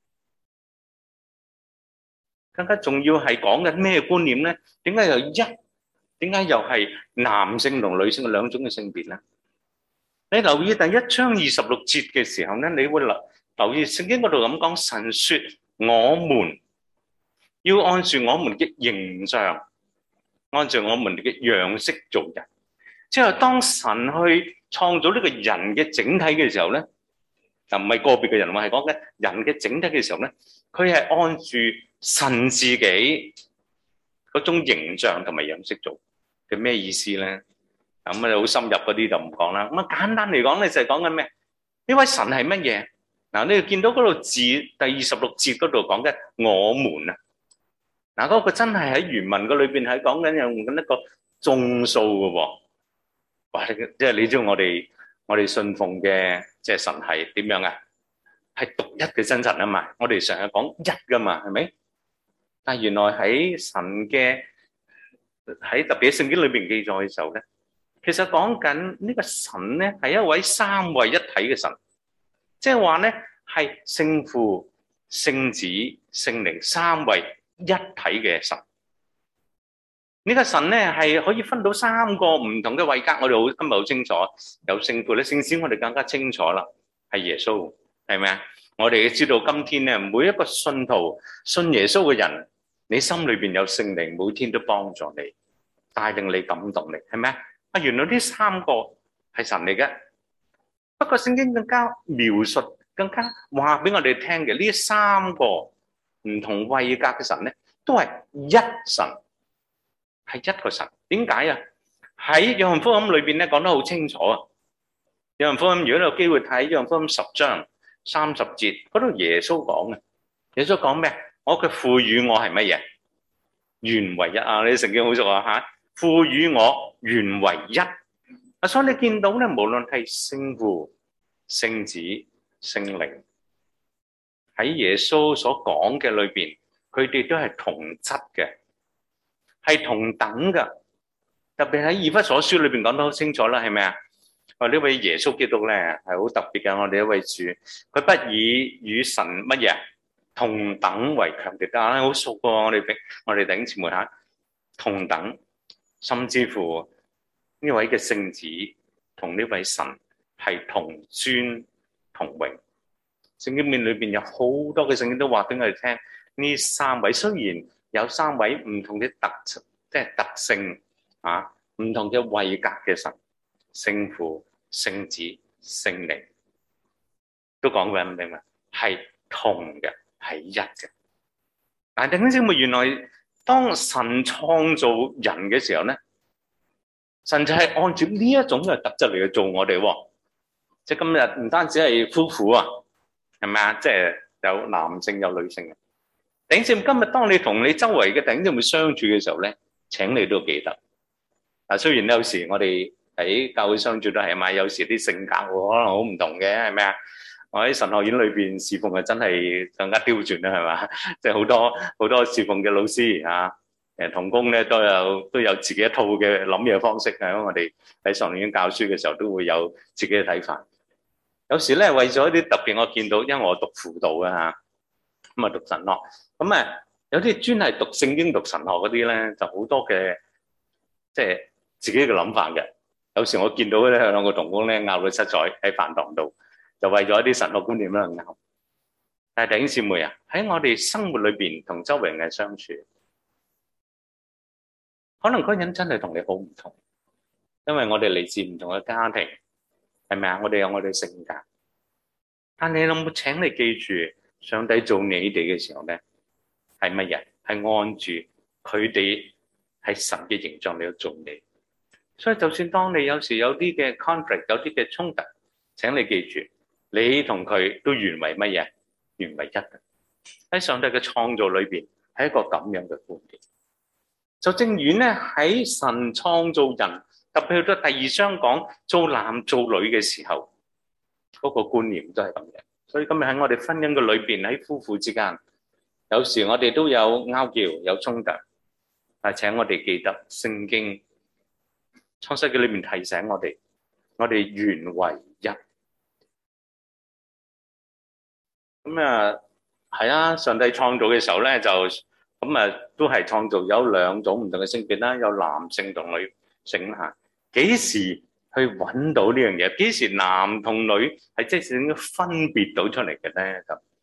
更加重要係講緊咩觀念咧？點解又一？點解又係男性同女性嘅兩種嘅性別咧？你留意第一章二十六節嘅時候咧，你會留留意聖經嗰度咁講，神說我們要按住我們嘅形象，按照我們嘅樣式做人。即係當神去創造呢個人嘅整體嘅時候咧，就唔係個別嘅人，我係講緊人嘅整體嘅時候咧，佢係按住神自己嗰種形象同埋樣式做嘅。咩意思咧？咁啊好深入嗰啲就唔講啦。咁啊簡單嚟講咧，就係講緊咩？呢位神係乜嘢？嗱，你見到嗰度字第二十六節嗰度講緊我們啊，嗱、那、嗰個真係喺原文嗰裏邊係講緊用緊一個眾數嘅喎。哇！即係你知道我哋我哋信奉嘅即係神係點樣啊？係獨一嘅真神啊嘛！我哋成日講一噶嘛，係咪？但係原來喺神嘅喺特別聖經裏邊記載嘅時候咧，其實講緊呢個神咧係一位三位一體嘅神，即係話咧係聖父、聖子、聖靈三位一體嘅神。呢個神咧係可以分到三個唔同嘅位格，我哋好今日好清楚，有聖父咧，聖子我哋更加清楚啦，係耶穌，係咪啊？我哋知道今天咧，每一個信徒信耶穌嘅人，你心裏邊有聖靈，每天都幫助你，帶領你、感動你，係咪啊？啊，原來呢三個係神嚟嘅，不過聖經更加描述，更加話俾我哋聽嘅呢三個唔同位格嘅神咧，都係一神。係一個神，點解啊？喺約翰福音裏邊咧講得好清楚啊！約翰福音，如果你有機會睇約翰福音十章三十節，嗰度耶穌講嘅，耶穌講咩？我嘅父與我係乜嘢？原為一啊！你聖經好熟啊吓，父與我原為一啊！所以你見到咧，無論係聖父、聖子、聖靈，喺耶穌所講嘅裏邊，佢哋都係同質嘅。係同等噶，特別喺以弗所書裏邊講得好清楚啦，係咪啊？話呢位耶穌基督咧係好特別嘅，我哋一位主，佢不以與神乜嘢同等為強敵啊！好熟噶，我哋我哋弟兄姊妹吓，同等，甚至乎呢位嘅聖子同呢位神係同尊同榮。聖經面裏邊有好多嘅聖經都話俾我哋聽，呢三位雖然有三位唔同嘅特即係特性啊，唔同嘅位格嘅神，聖父、聖子、聖靈，都講緊唔明嘛？係同嘅，係一嘅。但係弟兄姊妹，原來當神創造人嘅時候咧，神就係按照呢一種嘅特質嚟去做我哋喎。即係今日唔單止係夫婦啊，係咪啊？即係有男性有女性嘅。弟兄姊妹，今日當你同你周圍嘅弟兄姊妹相處嘅時候咧，請你都記得。啊，雖然有時我哋喺教會相處都係嘛，有時啲性格可能好唔同嘅，係咪啊？我喺神學院裏邊侍奉係真係更加刁鑽啦，係嘛？即係好多好多侍奉嘅老師啊，誒同工咧都有都有自己一套嘅諗嘢方式啊。我哋喺神學院教書嘅時候都會有自己嘅睇法。有時咧為咗一啲特別，我見到因為我讀輔導嘅嚇，咁啊讀神學。咁啊，有啲專係讀聖經、讀神學嗰啲咧，就好多嘅即係自己嘅諗法嘅。有時我見到咧兩個同工咧拗到七彩喺飯堂度，就為咗一啲神學觀念喺度拗。但係弟兄姊妹啊，喺我哋生活裏邊同周圍人相處，可能嗰個人真係同你好唔同，因為我哋嚟自唔同嘅家庭，係咪啊？我哋有我哋性格，但你有冇請你記住，上帝做你哋嘅時候咧？係乜嘢？係按住佢哋係神嘅形象嚟去做你。所以就算當你有時有啲嘅 conflict， 有啲嘅衝突，請你記住，你同佢都原為乜嘢？原為一嘅。喺上帝嘅創造裏邊，係一個咁樣嘅觀念。就正如咧喺神創造人，特別去到第二章講做男做女嘅時候，嗰個觀念都係咁嘅。所以今日喺我哋婚姻嘅裏邊，喺夫婦之間。有時我哋都有拗撬，有衝突，但係請我哋記得聖經創世記裏面提醒我哋，我哋原為一。咁啊，係啊，上帝創造嘅時候咧，就咁啊，都係創造有兩種唔同嘅性別啦，有男性同女性嚇。幾時去揾到呢樣嘢？幾時男同女係即係點樣分別到出嚟嘅咧？咁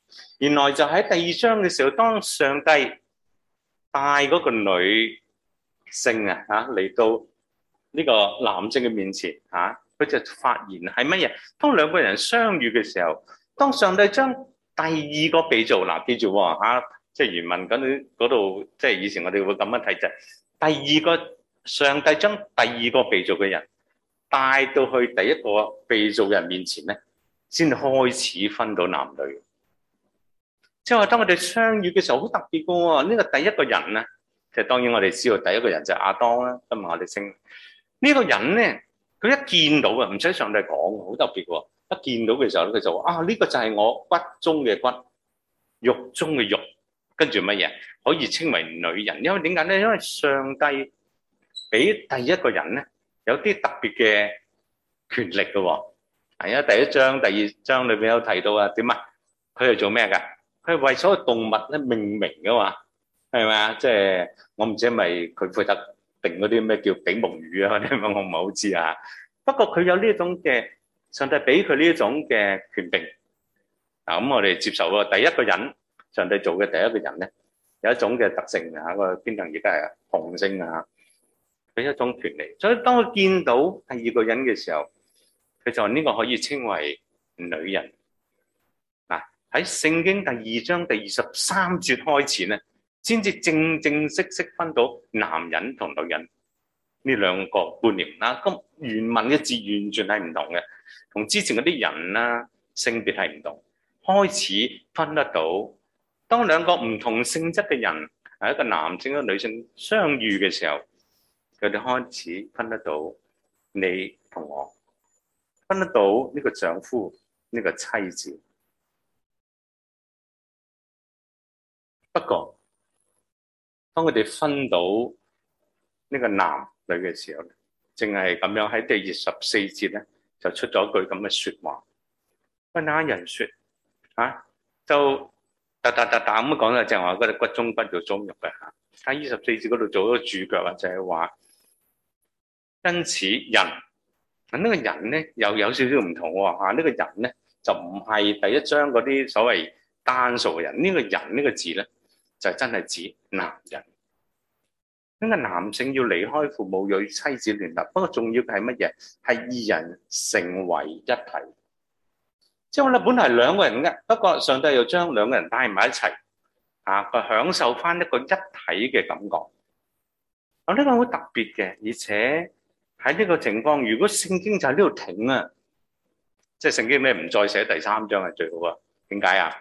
原來就喺第二章嘅時候，當上帝帶嗰個女性啊嚇嚟到呢個男性嘅面前嚇，佢就發現係乜嘢？當兩個人相遇嘅時候，當上帝將第二個被造，嗱記住喎嚇，即係原文嗰啲嗰度，即係以前我哋會咁樣睇就係第二個上帝將第二個被造嘅人帶到去第一個被造人面前咧，先開始分到男女。即係話當我哋相遇嘅時候好特別嘅喎，呢個第一個人咧，即係當然我哋知道第一個人就係亞當啦。今日我哋稱呢個人咧，佢一見到啊，唔使上帝講，好特別喎。一見到嘅時候咧，佢就話啊，呢個就係我骨中嘅骨，肉中嘅肉，跟住乜嘢可以稱為女人？因為點解咧？因為上帝俾第一個人咧有啲特別嘅權力嘅喎。係啊，第一章、第二章裏邊有提到啊，點啊？佢係做咩㗎？佢係為所有動物咧命名㗎嘛，係咪啊？即係我唔知係咪佢負責定嗰啲咩叫比目魚啊？嗰啲我唔係好知啊。不過佢有呢一種嘅上帝俾佢呢一種嘅權柄啊。咁我哋接受喎。第一個人上帝做嘅第一個人咧，有一種嘅特性啊，個天堂亦都係雄性啊，俾一種權利。所以當佢見到第二個人嘅時候，佢就話呢個可以稱為女人。嗱，喺聖經第二章第二十三節開始咧，先至正正式式分到男人同女人呢兩個觀念啦。咁原文嘅字完全係唔同嘅，同之前嗰啲人啦性別係唔同。開始分得到，當兩個唔同性質嘅人係一個男性一個女性相遇嘅時候，佢哋開始分得到你同我。分得到呢個丈夫，呢個妻子。不過，當佢哋分到呢個男女嘅時候，淨係咁樣喺第二十四節咧，就出咗句咁嘅説話。不那人説啊，就突突突突咁講啦，就係話嗰啲骨中骨肉中肉嘅嚇。喺二十四節嗰度做咗個注腳啊，就係話因此人。咁呢個人咧又有少少唔同喎嚇，呢個人咧就唔係第一章嗰啲所謂單數嘅人，呢個人呢個字咧就真係指男人。呢個男性要離開父母與妻子聯合，不過重要嘅係乜嘢？係二人成為一體。即係我哋本來係兩個人嘅，不過上帝又將兩個人帶埋一齊嚇，佢享受翻一個一體嘅感覺。啊，呢個好特別嘅，而且。喺呢個情況，如果聖經就喺呢度停啊，即係聖經咧唔再寫第三章係最好啊？點解啊？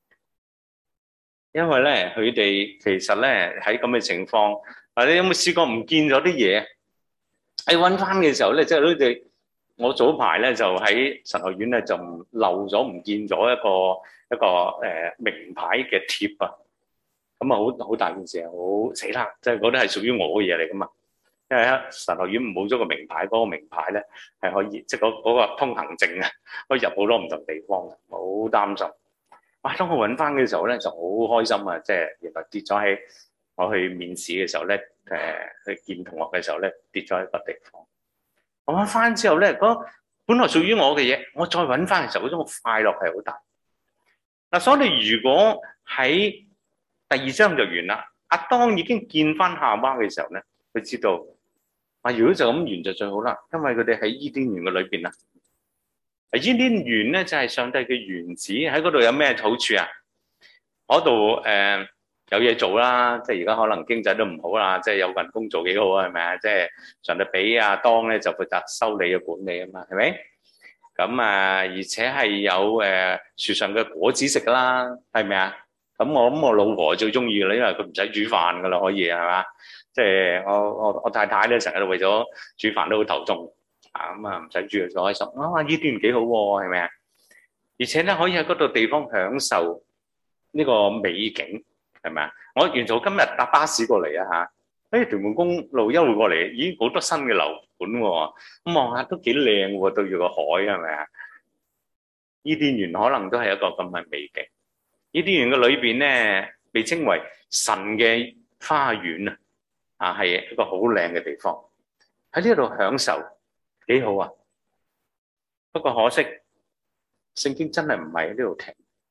因為咧，佢哋其實咧喺咁嘅情況，啊，你有冇試過唔見咗啲嘢？喺揾翻嘅時候咧，即係好似我早排咧就喺神學院咧就漏咗唔見咗一個一個誒、呃、名牌嘅貼啊，咁啊好好大件事啊，好死啦！即係嗰啲係屬於我嘅嘢嚟噶嘛。因為喺神學院冇咗個名牌，嗰、那個名牌咧係可以，即係嗰嗰個通行證啊，可以入好多唔同地方嘅，好擔心。哇！當我揾翻嘅時候咧，就好開心啊！即係原來跌咗喺我去面試嘅時候咧，誒、呃、去見同學嘅時候咧，跌咗喺個地方。我揾翻之後咧，嗰本來屬於我嘅嘢，我再揾翻嘅時候，嗰種快樂係好大。嗱，所以如果喺第二章就完啦，阿當已經見翻夏娃嘅時候咧，佢知道。啊！如果就咁完就最好啦，因為佢哋喺伊甸園嘅裏邊啦。啊，伊甸園咧就係上帝嘅園子，喺嗰度有咩好處啊？嗰度誒有嘢做啦，即係而家可能經濟都唔好啦，即係有份工做幾好啊？係咪啊？即係上帝俾阿當咧就負責修理嘅管理啊嘛，係咪？咁啊，而且係有誒樹上嘅果子食啦，係咪啊？咁我諗我老婆最中意嘅啦，因為佢唔使煮飯噶啦，可以係嘛？即係我我我太太咧成日都為咗煮飯都好頭痛啊，咁啊唔使煮就開心啊！伊甸園幾好喎，係咪啊？而且咧可以喺嗰度地方享受呢個美景，係咪啊？我沿途今日搭巴士過嚟啊嚇，誒屯門公路一路過嚟，咦好多新嘅樓盤喎，咁望下都幾靚喎，對住個海係咪啊？伊甸園可能都係一個咁嘅美景。伊甸園嘅裏邊咧，被稱為神嘅花園啊！啊，係一個好靚嘅地方，喺呢度享受幾好啊！不過可惜，聖經真係唔係喺呢度停。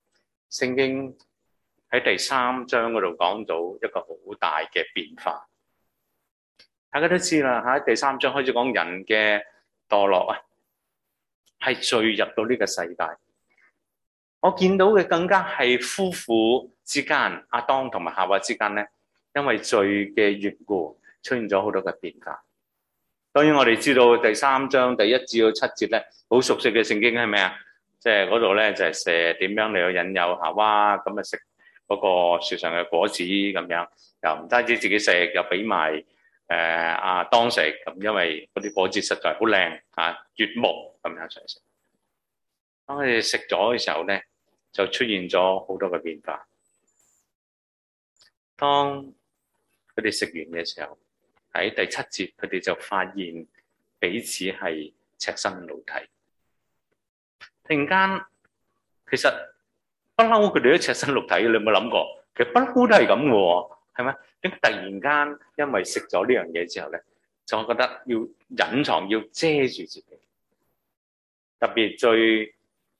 聖經喺第三章嗰度講到一個好大嘅變化。大家都知啦，喺第三章開始講人嘅墮落啊，係罪入到呢個世界。我見到嘅更加係夫婦之間，亞當同埋夏娃之間咧，因為罪嘅緣故，出現咗好多嘅變化。當然我哋知道第三章第一至到七節咧，好熟悉嘅聖經係咩啊？即係嗰度咧就係蛇點樣嚟去引誘夏娃咁啊食嗰個樹上嘅果子咁樣，又唔單止自己食，又俾埋誒阿當食咁，因為嗰啲果子實在好靚嚇，悅目咁樣上食。當佢哋食咗嘅時候咧，就出現咗好多嘅變化。當佢哋食完嘅時候，喺第七節佢哋就發現彼此係赤身露體。突然間，其實不嬲佢哋都赤身露體，你有冇諗過？其實不嬲都係咁嘅喎，係咪？點解突然間因為食咗呢樣嘢之後咧，就覺得要隱藏、要遮住自己？特別最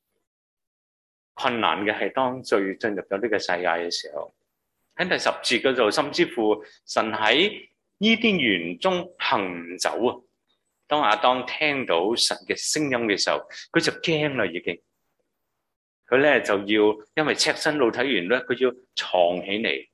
困難嘅係當罪進入咗呢個世界嘅時候，喺第十節嗰度，甚至乎神喺伊甸園中行走啊！當亞當聽到神嘅聲音嘅時候，佢就驚啦，已經佢咧就要因為赤身露體完咧，佢要藏起嚟。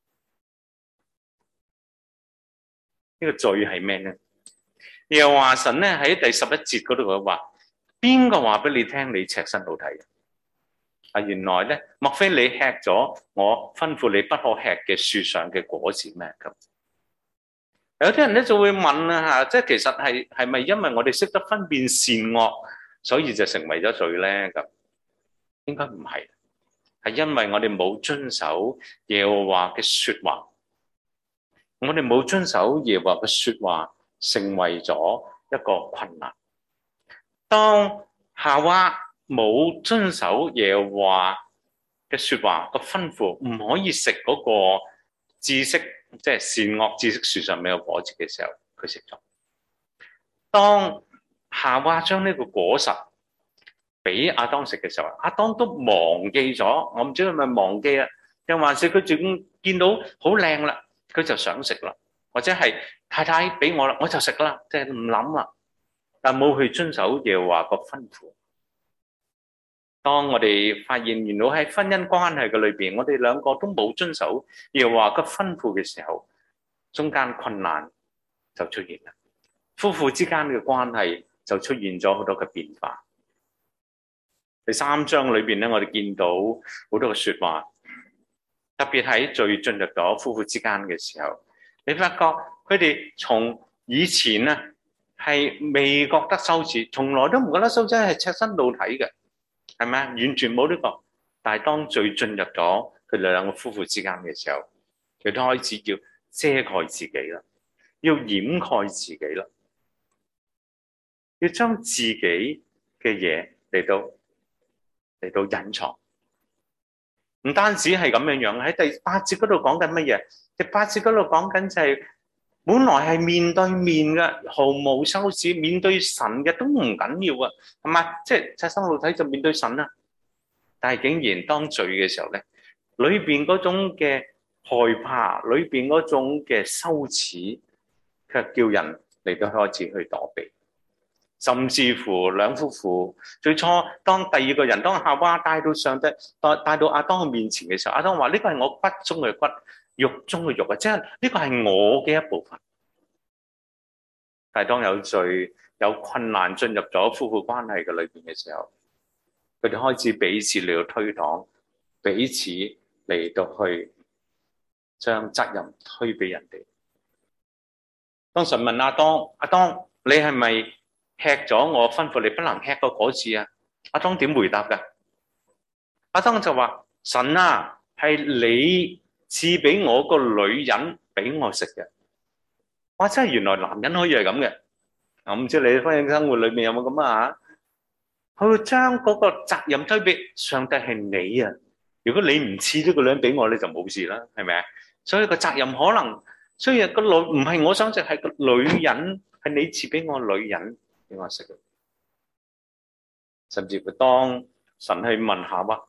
呢、這個罪係咩咧？又話神咧喺第十一節嗰度佢話：邊個話俾你聽你赤身露體嘅？啊，原來咧，莫非你吃咗我吩咐你不可吃嘅樹上嘅果子咩？咁有啲人咧就會問啊，吓，即係其實係係咪因為我哋識得分辨善惡，所以就成為咗罪咧？咁應該唔係，係因為我哋冇遵守耶和華嘅說話，我哋冇遵守耶和華嘅說話，成為咗一個困難。當夏娃冇遵守耶和華嘅說話個吩咐，唔可以食嗰個知識，即係善惡知識樹上面嘅果子嘅時候，佢食咗。當夏娃將呢個果實俾亞當食嘅時候，亞當都忘記咗，我唔知佢係咪忘記啦，又還是佢仲見到好靚啦，佢就想食啦，或者係太太俾我啦，我就食啦，即係唔諗啦，但冇去遵守耶和華個吩咐。當我哋發現原來喺婚姻關係嘅裏邊，我哋兩個都冇遵守耶和華個吩咐嘅時候，中間困難就出現啦。夫婦之間嘅關係就出現咗好多嘅變化。第三章裏邊咧，我哋見到好多嘅說話，特別喺罪進入咗夫婦之間嘅時候，你發覺佢哋從以前啊係未覺得羞恥，從來都唔覺得羞恥係赤身露體嘅。係咪啊？完全冇呢個，但係當罪進入咗佢哋兩個夫婦之間嘅時候，佢都開始要遮蓋自己啦，要掩蓋自己啦，要將自己嘅嘢嚟到嚟到隱藏。唔單止係咁樣樣，喺第八節嗰度講緊乜嘢？第八節嗰度講緊就係本來係面對面嘅，毫無羞恥，面對神嘅都唔緊要啊，係嘛？即係赤身露體就面對神啦。但係竟然當罪嘅時候咧，裏邊嗰種嘅害怕，裏邊嗰種嘅羞恥，卻叫人嚟到開始去躲避。甚至乎兩夫婦最初當第二個人當夏娃帶到上帝帶帶到亞當嘅面前嘅時候，亞當話：呢個係我骨中嘅骨，肉中嘅肉啊！即係呢個係我嘅一部分。但係當有罪有困難進入咗夫婦關係嘅裏邊嘅時候，佢哋開始彼此嚟到推搪，彼此嚟到去將責任推俾人哋。當神問亞當：亞當，你係咪吃咗我吩咐你不能吃個果子啊？亞當點回答㗎？亞當就話：神啊，係你賜俾我個女人俾我食嘅。哇！真係原來男人可以係咁嘅。我唔知你婚姻生活裏面有冇咁啊？佢會將嗰個責任推俾上帝，係你啊！如果你唔賜呢個女人俾我，你就冇事啦，係咪啊？所以個責任可能，雖然個女唔係我想食，係個女人，係你賜俾我女人俾我食嘅。甚至乎當神去問夏娃：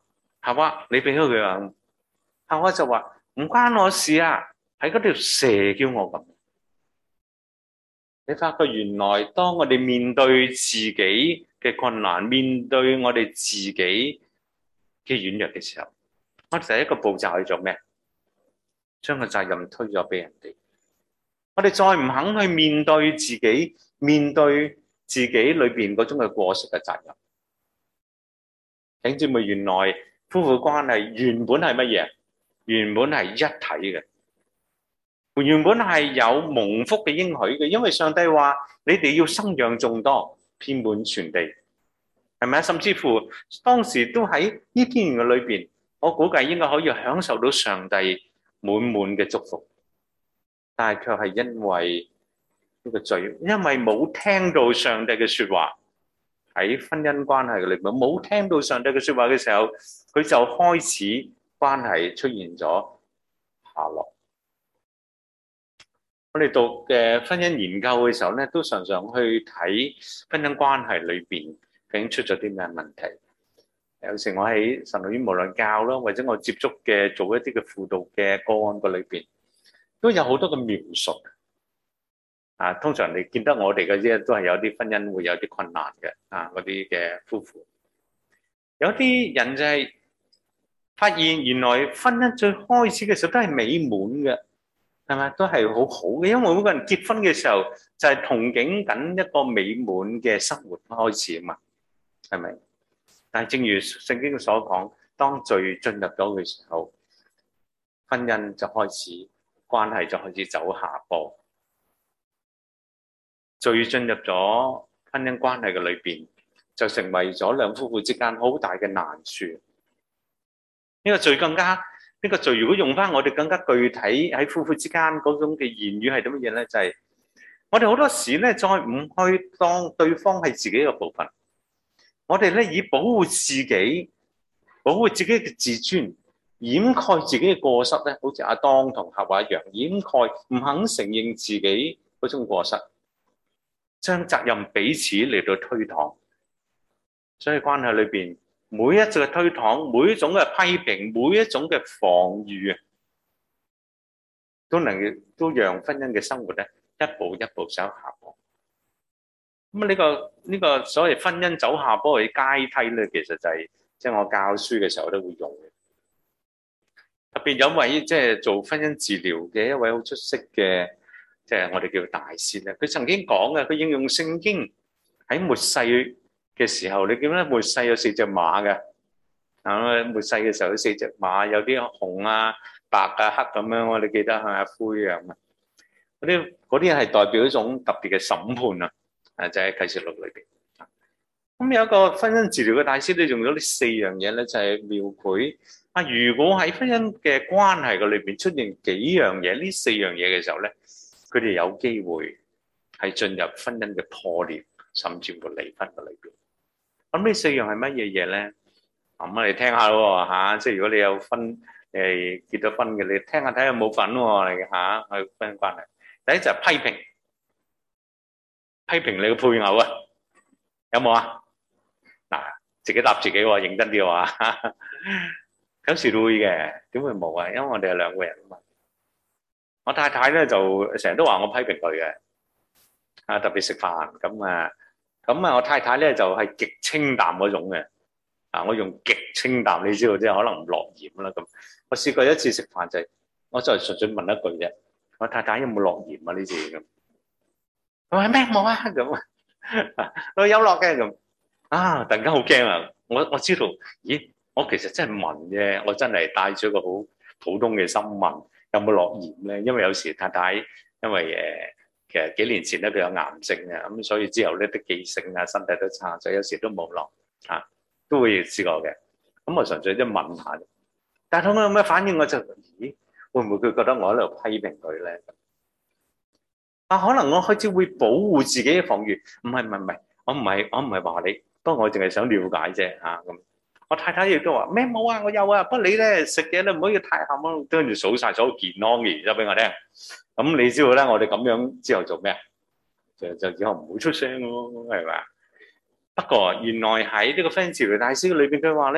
夏娃，你俾咗佢啊？夏娃就話唔關我事啊，係嗰條蛇叫我咁。你發覺原來當我哋面對自己嘅困難，面對我哋自己嘅軟弱嘅時候，我哋第一個步驟係做咩？將個責任推咗俾人哋。我哋再唔肯去面對自己，面對自己裏邊嗰種嘅過失嘅責任。弟兄姊妹，原來夫婦關係原本係乜嘢？原本係一體嘅。原本係有蒙福嘅應許嘅，因為上帝話你哋要生養眾多，遍滿全地，係咪啊？甚至乎當時都喺呢啲年嘅裏邊，我估計應該可以享受到上帝滿滿嘅祝福，但係卻係因為呢個罪，因為冇聽到上帝嘅說話，喺婚姻關係嘅裏面冇聽到上帝嘅說話嘅時候，佢就開始關係出現咗下落。我哋讀嘅婚姻研究嘅時候咧，都常常去睇婚姻關係裏邊究竟出咗啲咩問題。有時我喺神學院無論教啦，或者我接觸嘅做一啲嘅輔導嘅個案個裏邊，都有好多嘅描述。啊，通常你見得我哋嘅啫，都係有啲婚姻會有啲困難嘅啊，嗰啲嘅夫婦。有啲人就係發現原來婚姻最開始嘅時候都係美滿嘅。係咪都係好好嘅？因為每個人結婚嘅時候就係憧憬緊一個美滿嘅生活開始啊嘛，係咪？但係正如聖經所講，當罪進入咗嘅時候，婚姻就開始關係就開始走下坡。罪進入咗婚姻關係嘅裏邊，就成為咗兩夫婦之間好大嘅難處。呢個罪更加。呢個罪如果用翻我哋更加具體喺夫婦之間嗰種嘅言語係啲乜嘢咧？就係我哋好多時咧，再唔去當對方係自己嘅部分，我哋咧以保護自己、保護自己嘅自尊，掩蓋自己嘅過失咧，好似阿當同夏娃一樣，掩蓋唔肯承認自己嗰種過失，將責任彼此嚟到推搪，所以關係裏邊。每一種嘅推搪，每一種嘅批評，每一種嘅防禦啊，都能夠都讓婚姻嘅生活咧一步一步走下坡。咁啊，呢個呢個所謂婚姻走下坡嘅階梯咧，其實就係即係我教書嘅時候都會用嘅。特別有位即係做婚姻治療嘅一位好出色嘅，即係我哋叫大師咧。佢曾經講嘅，佢應用聖經喺末世嘅時候，你見咧末世有四隻馬嘅，啊末世嘅時候有四隻馬，有啲紅啊、白啊、黑咁樣，我哋記得係啊灰啊咁啊。嗰啲嗰啲係代表一種特別嘅審判啊，啊就喺啟示錄裏邊。咁有一個婚姻治療嘅大師咧，用咗呢四樣嘢咧，就係描繪啊，如果喺婚姻嘅關係嘅裏邊出現幾樣嘢，呢四樣嘢嘅時候咧，佢哋有機會係進入婚姻嘅破裂，甚至乎離婚嘅裏邊。咁呢四樣係乜嘢嘢咧？咁我哋聽下咯嚇，即係如果你有婚誒結咗婚嘅，你聽下睇下有冇份喎嚟嚇去婚姻關係。第一就係批評，批評你嘅配偶啊，有冇啊？嗱，自己答自己喎，認真啲喎。有時都會嘅，點會冇啊？因為我哋係兩個人啊嘛。我太太咧就成日都話我批評佢嘅，啊特別食飯咁啊。咁啊，我太太咧就係、是、極清淡嗰種嘅，啊，我用極清淡，你知道即係可能唔落鹽啦咁。我試過一次食飯就係、是，我就係純粹問一句啫，我太太有冇落鹽啊？呢次咁，佢話咩冇啊咁，我有落嘅咁，啊，突然間好驚啊！我我知道，咦，我其實真係問啫，我真係帶住一個好普通嘅心問，有冇落鹽咧？因為有時太太因為誒。呃其實幾年前咧佢有癌症嘅，咁所以之後咧啲記性啊、身體都差，所以有時都冇落啊，都會試過嘅。咁我純粹即係問下，但係睇我有咩反應，我就咦會唔會佢覺得我喺度批評佢咧？啊，可能我開始會保護自己嘅防禦，唔係唔係唔係，我唔係我唔係話你，不過我淨係想了解啫嚇咁。我太太亦都話咩冇啊，我有啊，不過你咧食嘢咧唔可以太鹹咯，跟住數晒所有健康嘅嘢俾我聽。咁你知道咧，我哋咁樣之後做咩？就就以後唔好出聲咯，係咪？不過原來喺呢個婚姻治療大師裏邊，佢話咧，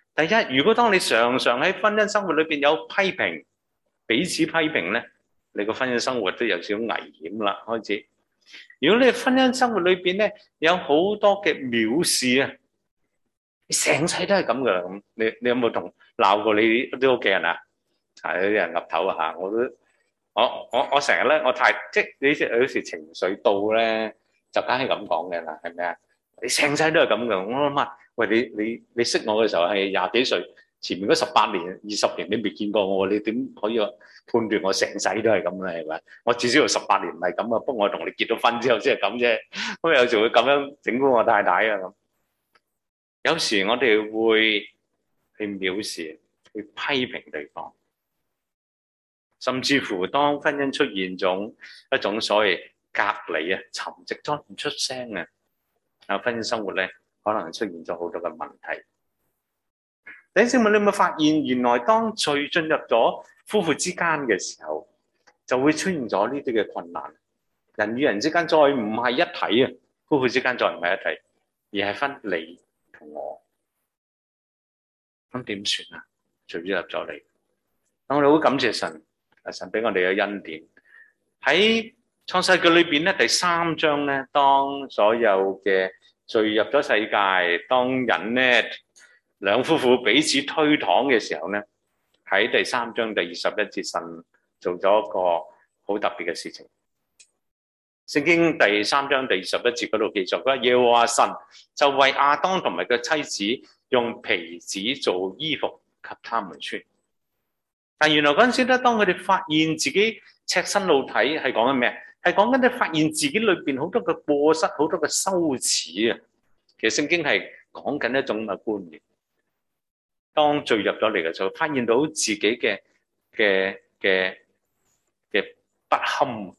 第一，如果當你常常喺婚姻生活裏邊有批評，彼此批評咧，你個婚姻生活都有少少危險啦。開始，如果你婚姻生活裏邊咧有好多嘅藐視啊，你成世都係咁噶啦。咁你你有冇同鬧過你啲屋企人啊？係有啲人岌頭啊嚇，我都我我我成日咧，我太即係你有時情緒到咧，就梗係咁講嘅啦，係咪啊？你成世都係咁噶，我諗下，喂，你你你識我嘅時候係廿幾歲，前面嗰十八年、二十年你未見過我，你點可以判斷我成世都係咁咧？係咪？我至少有十八年唔係咁啊，不過我同你結咗婚之後先係咁啫。咁有時會咁樣整蠱我太太啊咁。有時我哋會去藐視、去批評對方，甚至乎當婚姻出現種一種所謂隔離啊、沉寂，再唔出聲啊。啊，婚姻生活咧，可能出現咗好多嘅問題。弟兄姊妹，你有冇發現，原來當罪進入咗夫婦之間嘅時候，就會出現咗呢啲嘅困難。人與人之間再唔係一體啊，夫婦之間再唔係一體，而係分你同我。咁點算啊？罪入咗嚟，我哋好感謝神，神俾我哋嘅恩典。喺創世記裏邊咧，第三章咧，當所有嘅罪入咗世界，當人咧兩夫婦彼此推搪嘅時候咧，喺第三章第二十一節，神做咗一個好特別嘅事情。聖經第三章第二十一節嗰度記載，佢話耶和華神就為亞當同埋佢妻子用皮子做衣服給他們穿。但原來嗰陣時咧，當佢哋發現自己赤身露體，係講緊咩？係講緊你發現自己裏邊好多嘅過失，好多嘅羞恥啊！其實聖經係講緊一種嘅觀念。當罪入咗嚟嘅時候，發現到自己嘅嘅嘅嘅不堪，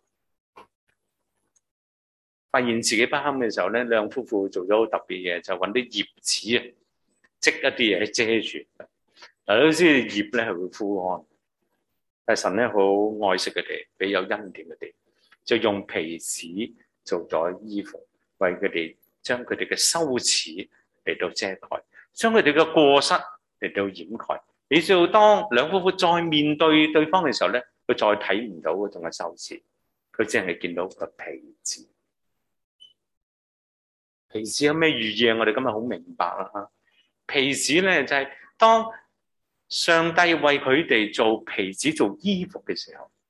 發現自己不堪嘅時候咧，兩夫婦做咗好特別嘢，就揾啲葉子啊，織一啲嘢遮住。嗱，都知葉咧係會枯乾，但係神咧好愛惜佢哋，俾有恩典佢哋。就用皮子做咗衣服，為佢哋將佢哋嘅羞恥嚟到遮蓋，將佢哋嘅過失嚟到掩蓋。你知道當兩夫婦再面對對方嘅時候咧，佢再睇唔到嗰種嘅羞恥，佢只係見到個皮子。皮子有咩寓意？我哋今日好明白啦。皮子咧就係、是、當上帝為佢哋做皮子做衣服嘅時候。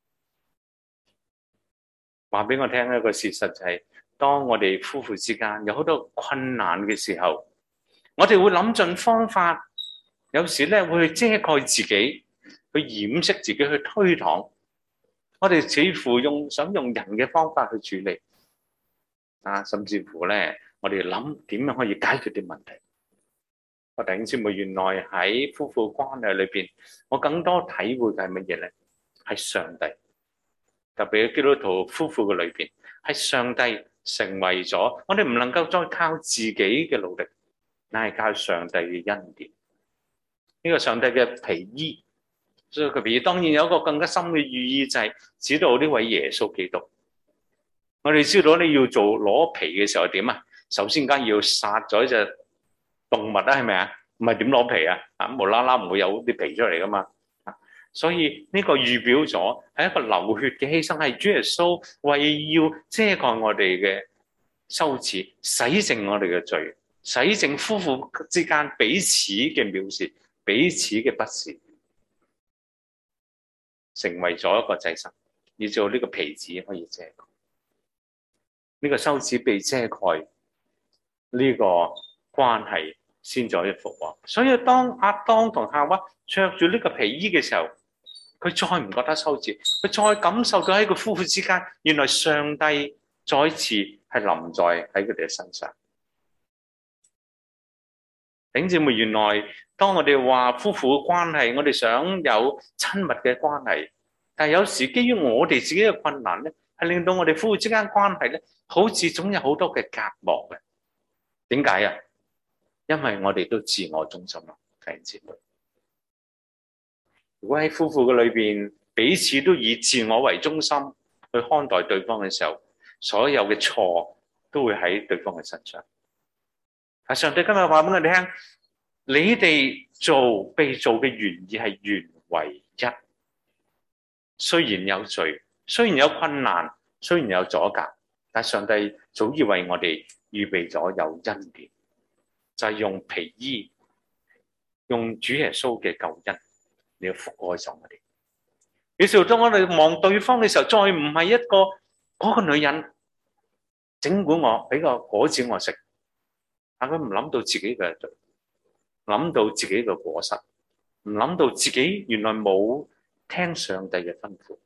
話俾我聽一個事實就係、是，當我哋夫婦之間有好多困難嘅時候，我哋會諗盡方法，有時咧會去遮蓋自己，去掩飾自己，去推搪。我哋似乎用想用人嘅方法去處理，啊，甚至乎咧，我哋諗點樣可以解決啲問題。我弟兄姊妹，原來喺夫婦關係裏邊，我更多體會嘅係乜嘢咧？係上帝。特別喺基督徒夫婦嘅裏邊，係上帝成為咗我哋唔能夠再靠自己嘅努力，乃係靠上帝嘅恩典。呢個上帝嘅皮衣，所以佢皮衣當然有一個更加深嘅寓意，就係指到呢位耶穌基督。我哋知道你要做攞皮嘅時候點啊？首先梗要殺咗一隻動物啦，係咪啊？唔係點攞皮啊？啊，無啦啦唔會有啲皮出嚟噶嘛。所以呢個預表咗係一個流血嘅犧牲，係主耶穌為要遮蓋我哋嘅羞恥，洗淨我哋嘅罪，洗淨夫婦之間彼此嘅藐視，彼此嘅不是，成為咗一個祭牲，以做呢個皮子可以遮蓋呢個羞恥被遮蓋，呢個關係先再一復活。所以當亞當同夏娃着住呢個皮衣嘅時候，佢再唔覺得羞恥，佢再感受到喺個夫婦之間，原來上帝再一次係臨在喺佢哋嘅身上。弟兄姊妹，原來當我哋話夫婦嘅關係，我哋想有親密嘅關係，但係有時基於我哋自己嘅困難咧，係令到我哋夫婦之間關係咧，好似總有好多嘅隔膜嘅。點解啊？因為我哋都自我中心咯，弟兄姊妹。如果喺夫婦嘅裏邊，彼此都以自我為中心去看待對方嘅時候，所有嘅錯都會喺對方嘅身上。啊，上帝今日話俾我哋聽， 你哋做被做嘅原意係原為一。雖然有罪，雖然有困難，雖然有阻隔，但上帝早已為我哋預備咗有恩典，就係用皮衣，用主耶穌嘅救恩，你要覆蓋咗我哋。有時候當我哋望對方嘅時候，再唔係一個嗰個女人整蠱我，俾個果子我食，但佢唔諗到自己嘅罪，諗到自己嘅果實，唔諗到自己原來冇聽上帝嘅吩咐。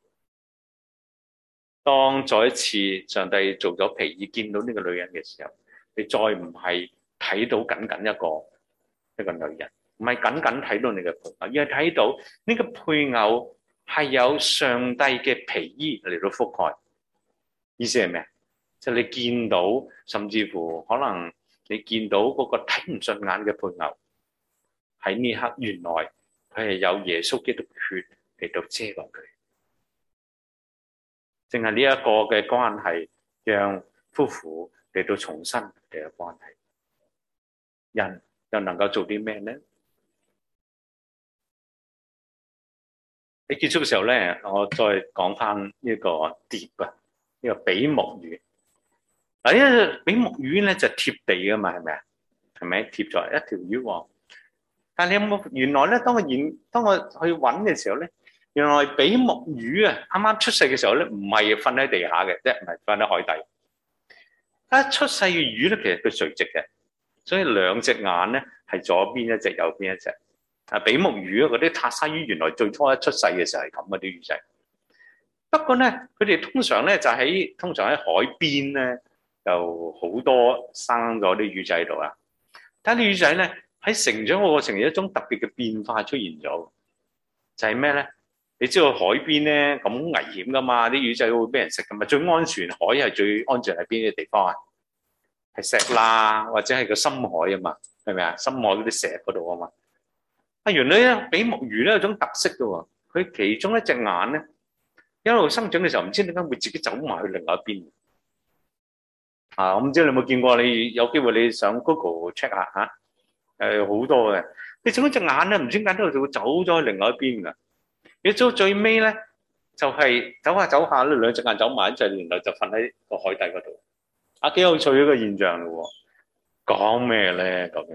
當再一次上帝做咗皮衣，見到呢個女人嘅時候，你再唔係睇到僅僅一個一個女人，唔係僅僅睇到你嘅配偶，而係睇到呢個配偶係有上帝嘅皮衣嚟到覆蓋。意思係咩？就係你見到，甚至乎可能你見到嗰個睇唔順眼嘅配偶，喺呢刻原來佢係有耶穌基督血嚟到遮蓋佢。正係呢一個嘅關係，讓夫婦嚟到重新嘅關係。人又能夠做啲咩呢？喺結束嘅時候咧，我再講翻呢個碟啊，呢個比目魚。嗱，呢個比目魚咧就貼地噶嘛，係咪啊？係咪貼咗一條魚喎？但係你有冇原來咧？當我研當我去揾嘅時候咧，原來比目魚啊，啱啱出世嘅時候咧，唔係瞓喺地下嘅，即係唔係瞓喺海底。一出世嘅魚咧，其實佢垂直嘅，所以兩隻眼咧係左邊一隻，右邊一隻。啊，比目魚啊，嗰啲塔沙魚原來最初一出世嘅時候係咁嘅啲魚仔。不過咧，佢哋通常咧就喺通常喺海邊咧，就好多生咗啲魚仔喺度啊。但係啲魚仔咧喺成長嘅過程有一種特別嘅變化出現咗，就係咩咧？你知道海邊咧咁危險噶嘛？啲魚仔會俾人食噶嘛？最安全海係最安全喺邊啲地方啊？係石罅或者係個深海啊嘛？係咪啊？深海嗰啲石嗰度啊嘛？啊，原來咧比目魚咧有種特色嘅喎，佢其中一隻眼咧一路生長嘅時候，唔知點解會自己走埋去另外一邊。啊，我唔知你有冇見過？你有機會你上 Google check 下嚇，誒好多嘅。你整一隻眼咧，唔知點解都就會走咗去另外一邊㗎。你到最尾咧，就係走下走下咧，兩隻眼走埋一齊，原來就瞓喺個海底嗰度。啊，幾有趣一個現象嘅喎。講咩咧？究竟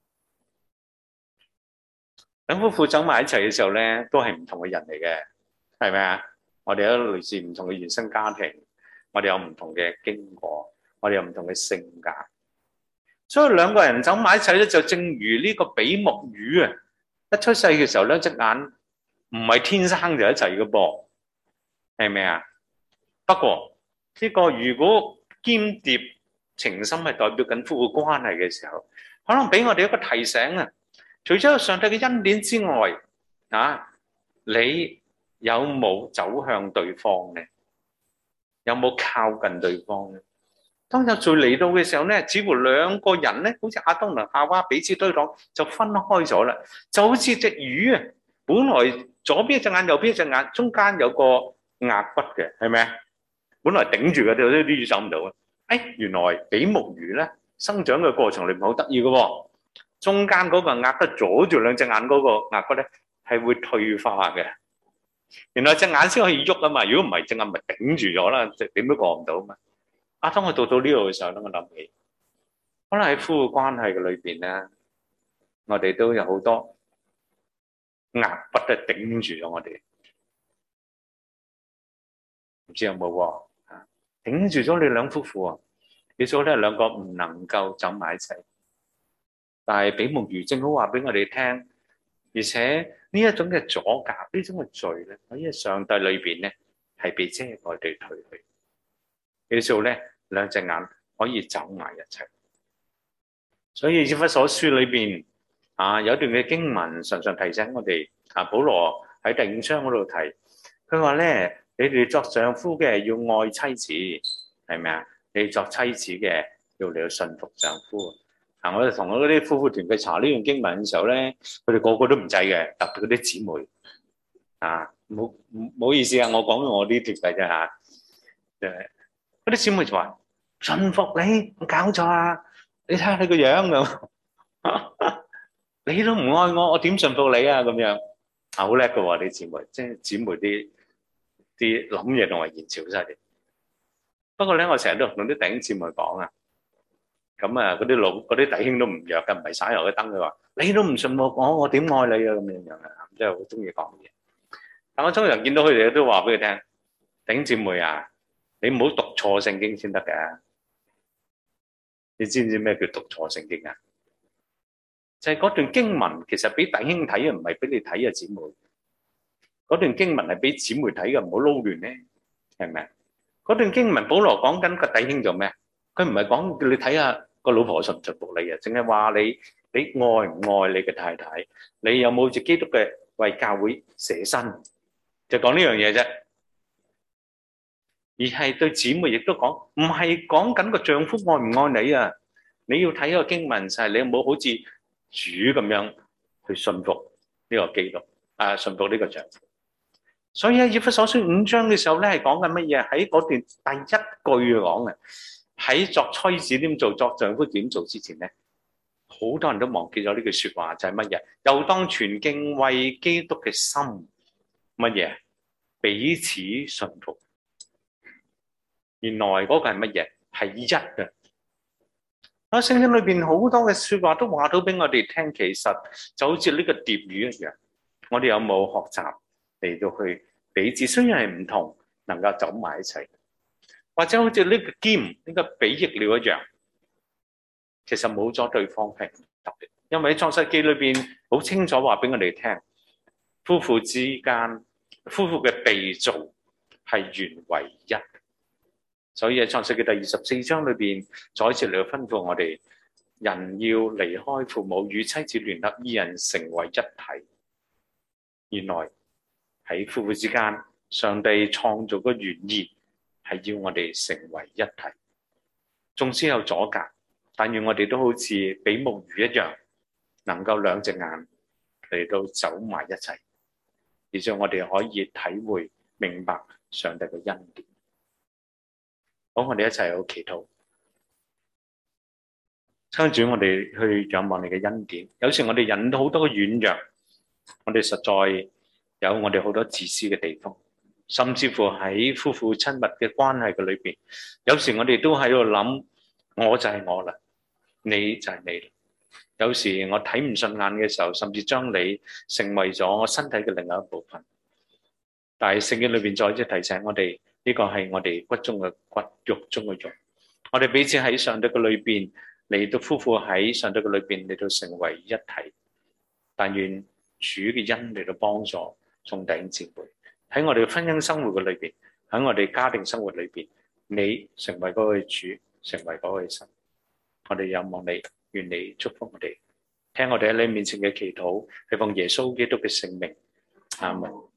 兩夫婦走埋一齊嘅時候咧，都係唔同嘅人嚟嘅，係咪啊？我哋有來自唔同嘅原生家庭，我哋有唔同嘅經過，我哋有唔同嘅性格，所以兩個人走埋一齊咧，就正如呢個比目魚啊，一出世嘅時候兩隻眼唔係天生就一齊嘅噃，係咪啊？不過呢個如果兼疊情深係代表緊夫婦關係嘅時候，可能俾我哋一個提醒啊！除咗有上帝嘅恩典之外，啊，你有冇走向對方呢？有冇靠近對方呢？當有罪嚟到嘅時候咧，似乎兩個人咧，好似亞當同夏娃彼此對擋，就分開咗啦。就好似隻魚啊，本來左邊一隻眼，右邊一隻眼，中間有個額骨嘅，係咪啊？本來頂住嘅，啲啲魚走唔到嘅。誒，原來比目魚咧，生長嘅過程裏面好得意嘅喎。中間嗰個額骨阻住兩隻眼嗰個額骨咧，係會退化嘅。原來隻眼先可以喐啊嘛，如果唔係隻眼咪頂住咗啦，點都過唔到啊嘛。啊，當我到到呢度嘅時候咧，我諗起，可能喺夫婦關係嘅裏邊咧，我哋都有好多額骨咧頂住咗我哋，唔知有冇喎？啊，頂住咗你兩夫婦啊，你所咧兩個唔能夠走埋一齊。但係比目魚正好話俾我哋聽，而且呢一種嘅阻隔，呢種嘅罪咧，喺上帝裏邊咧係被遮蓋地退去。叫做咧兩隻眼可以走埋一齊。所以以弗所書裏邊啊有一段嘅經文，常常提醒我哋啊，保羅喺第五章嗰度提，佢話咧：你哋作丈夫嘅要愛妻子，係咪啊？你哋作妻子嘅要你要信服丈夫。我哋同嗰啲夫婦團去查呢段經文嘅時候咧，佢哋個個都唔制嘅，特別嗰啲姊妹啊，唔好唔好意思啊，我講我啲團契啫嚇。誒，嗰啲姊妹就話：信服你，我搞錯啊！你睇下你個樣咁。 你都唔愛我，我點順服你啊？咁樣啊，好叻㗎喎，啲姊妹，即係姊妹啲啲諗嘢同埋言潮真係。不過咧，我成日都同啲弟兄姊妹講啊，咁啊，嗰啲老嗰啲弟兄都唔弱嘅，唔係灑油嘅燈。佢話你都唔順服我，我點愛你啊？咁樣樣啊，即係好中意講嘢。但我通常見到佢哋都話俾佢聽，弟兄姊妹啊，你唔好讀錯聖經先得嘅。你知唔知咩叫讀錯聖經啊？就係嗰段經文，其實俾弟兄睇嘅，唔係俾你睇啊，姊妹。嗰段經文係俾姊妹睇嘅，唔好撈亂咧，係咪？嗰段經文保羅講緊個弟兄做咩？佢唔係講叫你睇下個老婆順唔順服你啊，淨係話你你愛唔愛你嘅太太，你有冇似基督嘅為教會捨身，就講呢樣嘢啫。而係對姊妹亦都講，唔係講緊個丈夫愛唔愛你啊，你要睇個經文就係你有冇好似主咁樣去順服呢個基督啊，順服呢個丈夫。所以喺以弗所書五章嘅時候咧，係講緊乜嘢？喺嗰段第一句講嘅，喺作妻子點做，作丈夫點做之前咧，好多人都忘記咗呢句說話，就係乜嘢？又當存敬畏基督嘅心，乜嘢？彼此順服。原來嗰個係乜嘢？係一嘅。喺聖經裏邊好多嘅說話都話到俾我哋聽，其實就好似呢個蝶語一樣，我哋有冇學習嚟到去彼此雖然係唔同，能夠走埋一齊，或者好似呢個劍呢個比翼鳥一樣，其實冇咗對方係唔得嘅，因為喺創世記裏邊好清楚話俾我哋聽，夫婦之間夫婦嘅被造係原為一。所以喺創世記第二十四章裏邊，再一次嚟到吩咐我哋，人要離開父母，與妻子聯合，二人成為一體。原來喺夫婦之間，上帝創造嘅原意係要我哋成為一體。縱使有阻隔，但願我哋都好似比目魚一樣，能夠兩隻眼嚟到走埋一齊，而且我哋可以體會明白上帝嘅恩典。好，我哋一齊去祈禱。親主，我哋去仰望你嘅恩典。有時我哋人都好多嘅軟弱，我哋實在有我哋好多自私嘅地方，甚至乎喺夫婦親密嘅關係嘅裏邊，有時我哋都喺度諗，我就係我啦，你就係你啦。有時我睇唔順眼嘅時候，甚至將你成為咗我身體嘅另外一部分。但係聖經裏邊再一次提醒我哋，呢個係我哋骨中嘅骨，肉中嘅肉。我哋彼此喺上帝嘅裏邊嚟到，夫婦喺上帝嘅裏邊嚟到成為一體。但願主嘅恩嚟到幫助眾弟兄姊妹喺我哋嘅婚姻生活嘅裏邊，喺我哋家庭生活裏邊，你成為嗰位主，成為嗰位神。我哋仰望你，願你祝福我哋，聽我哋喺你面前嘅祈禱，係奉耶穌基督嘅聖名，阿門。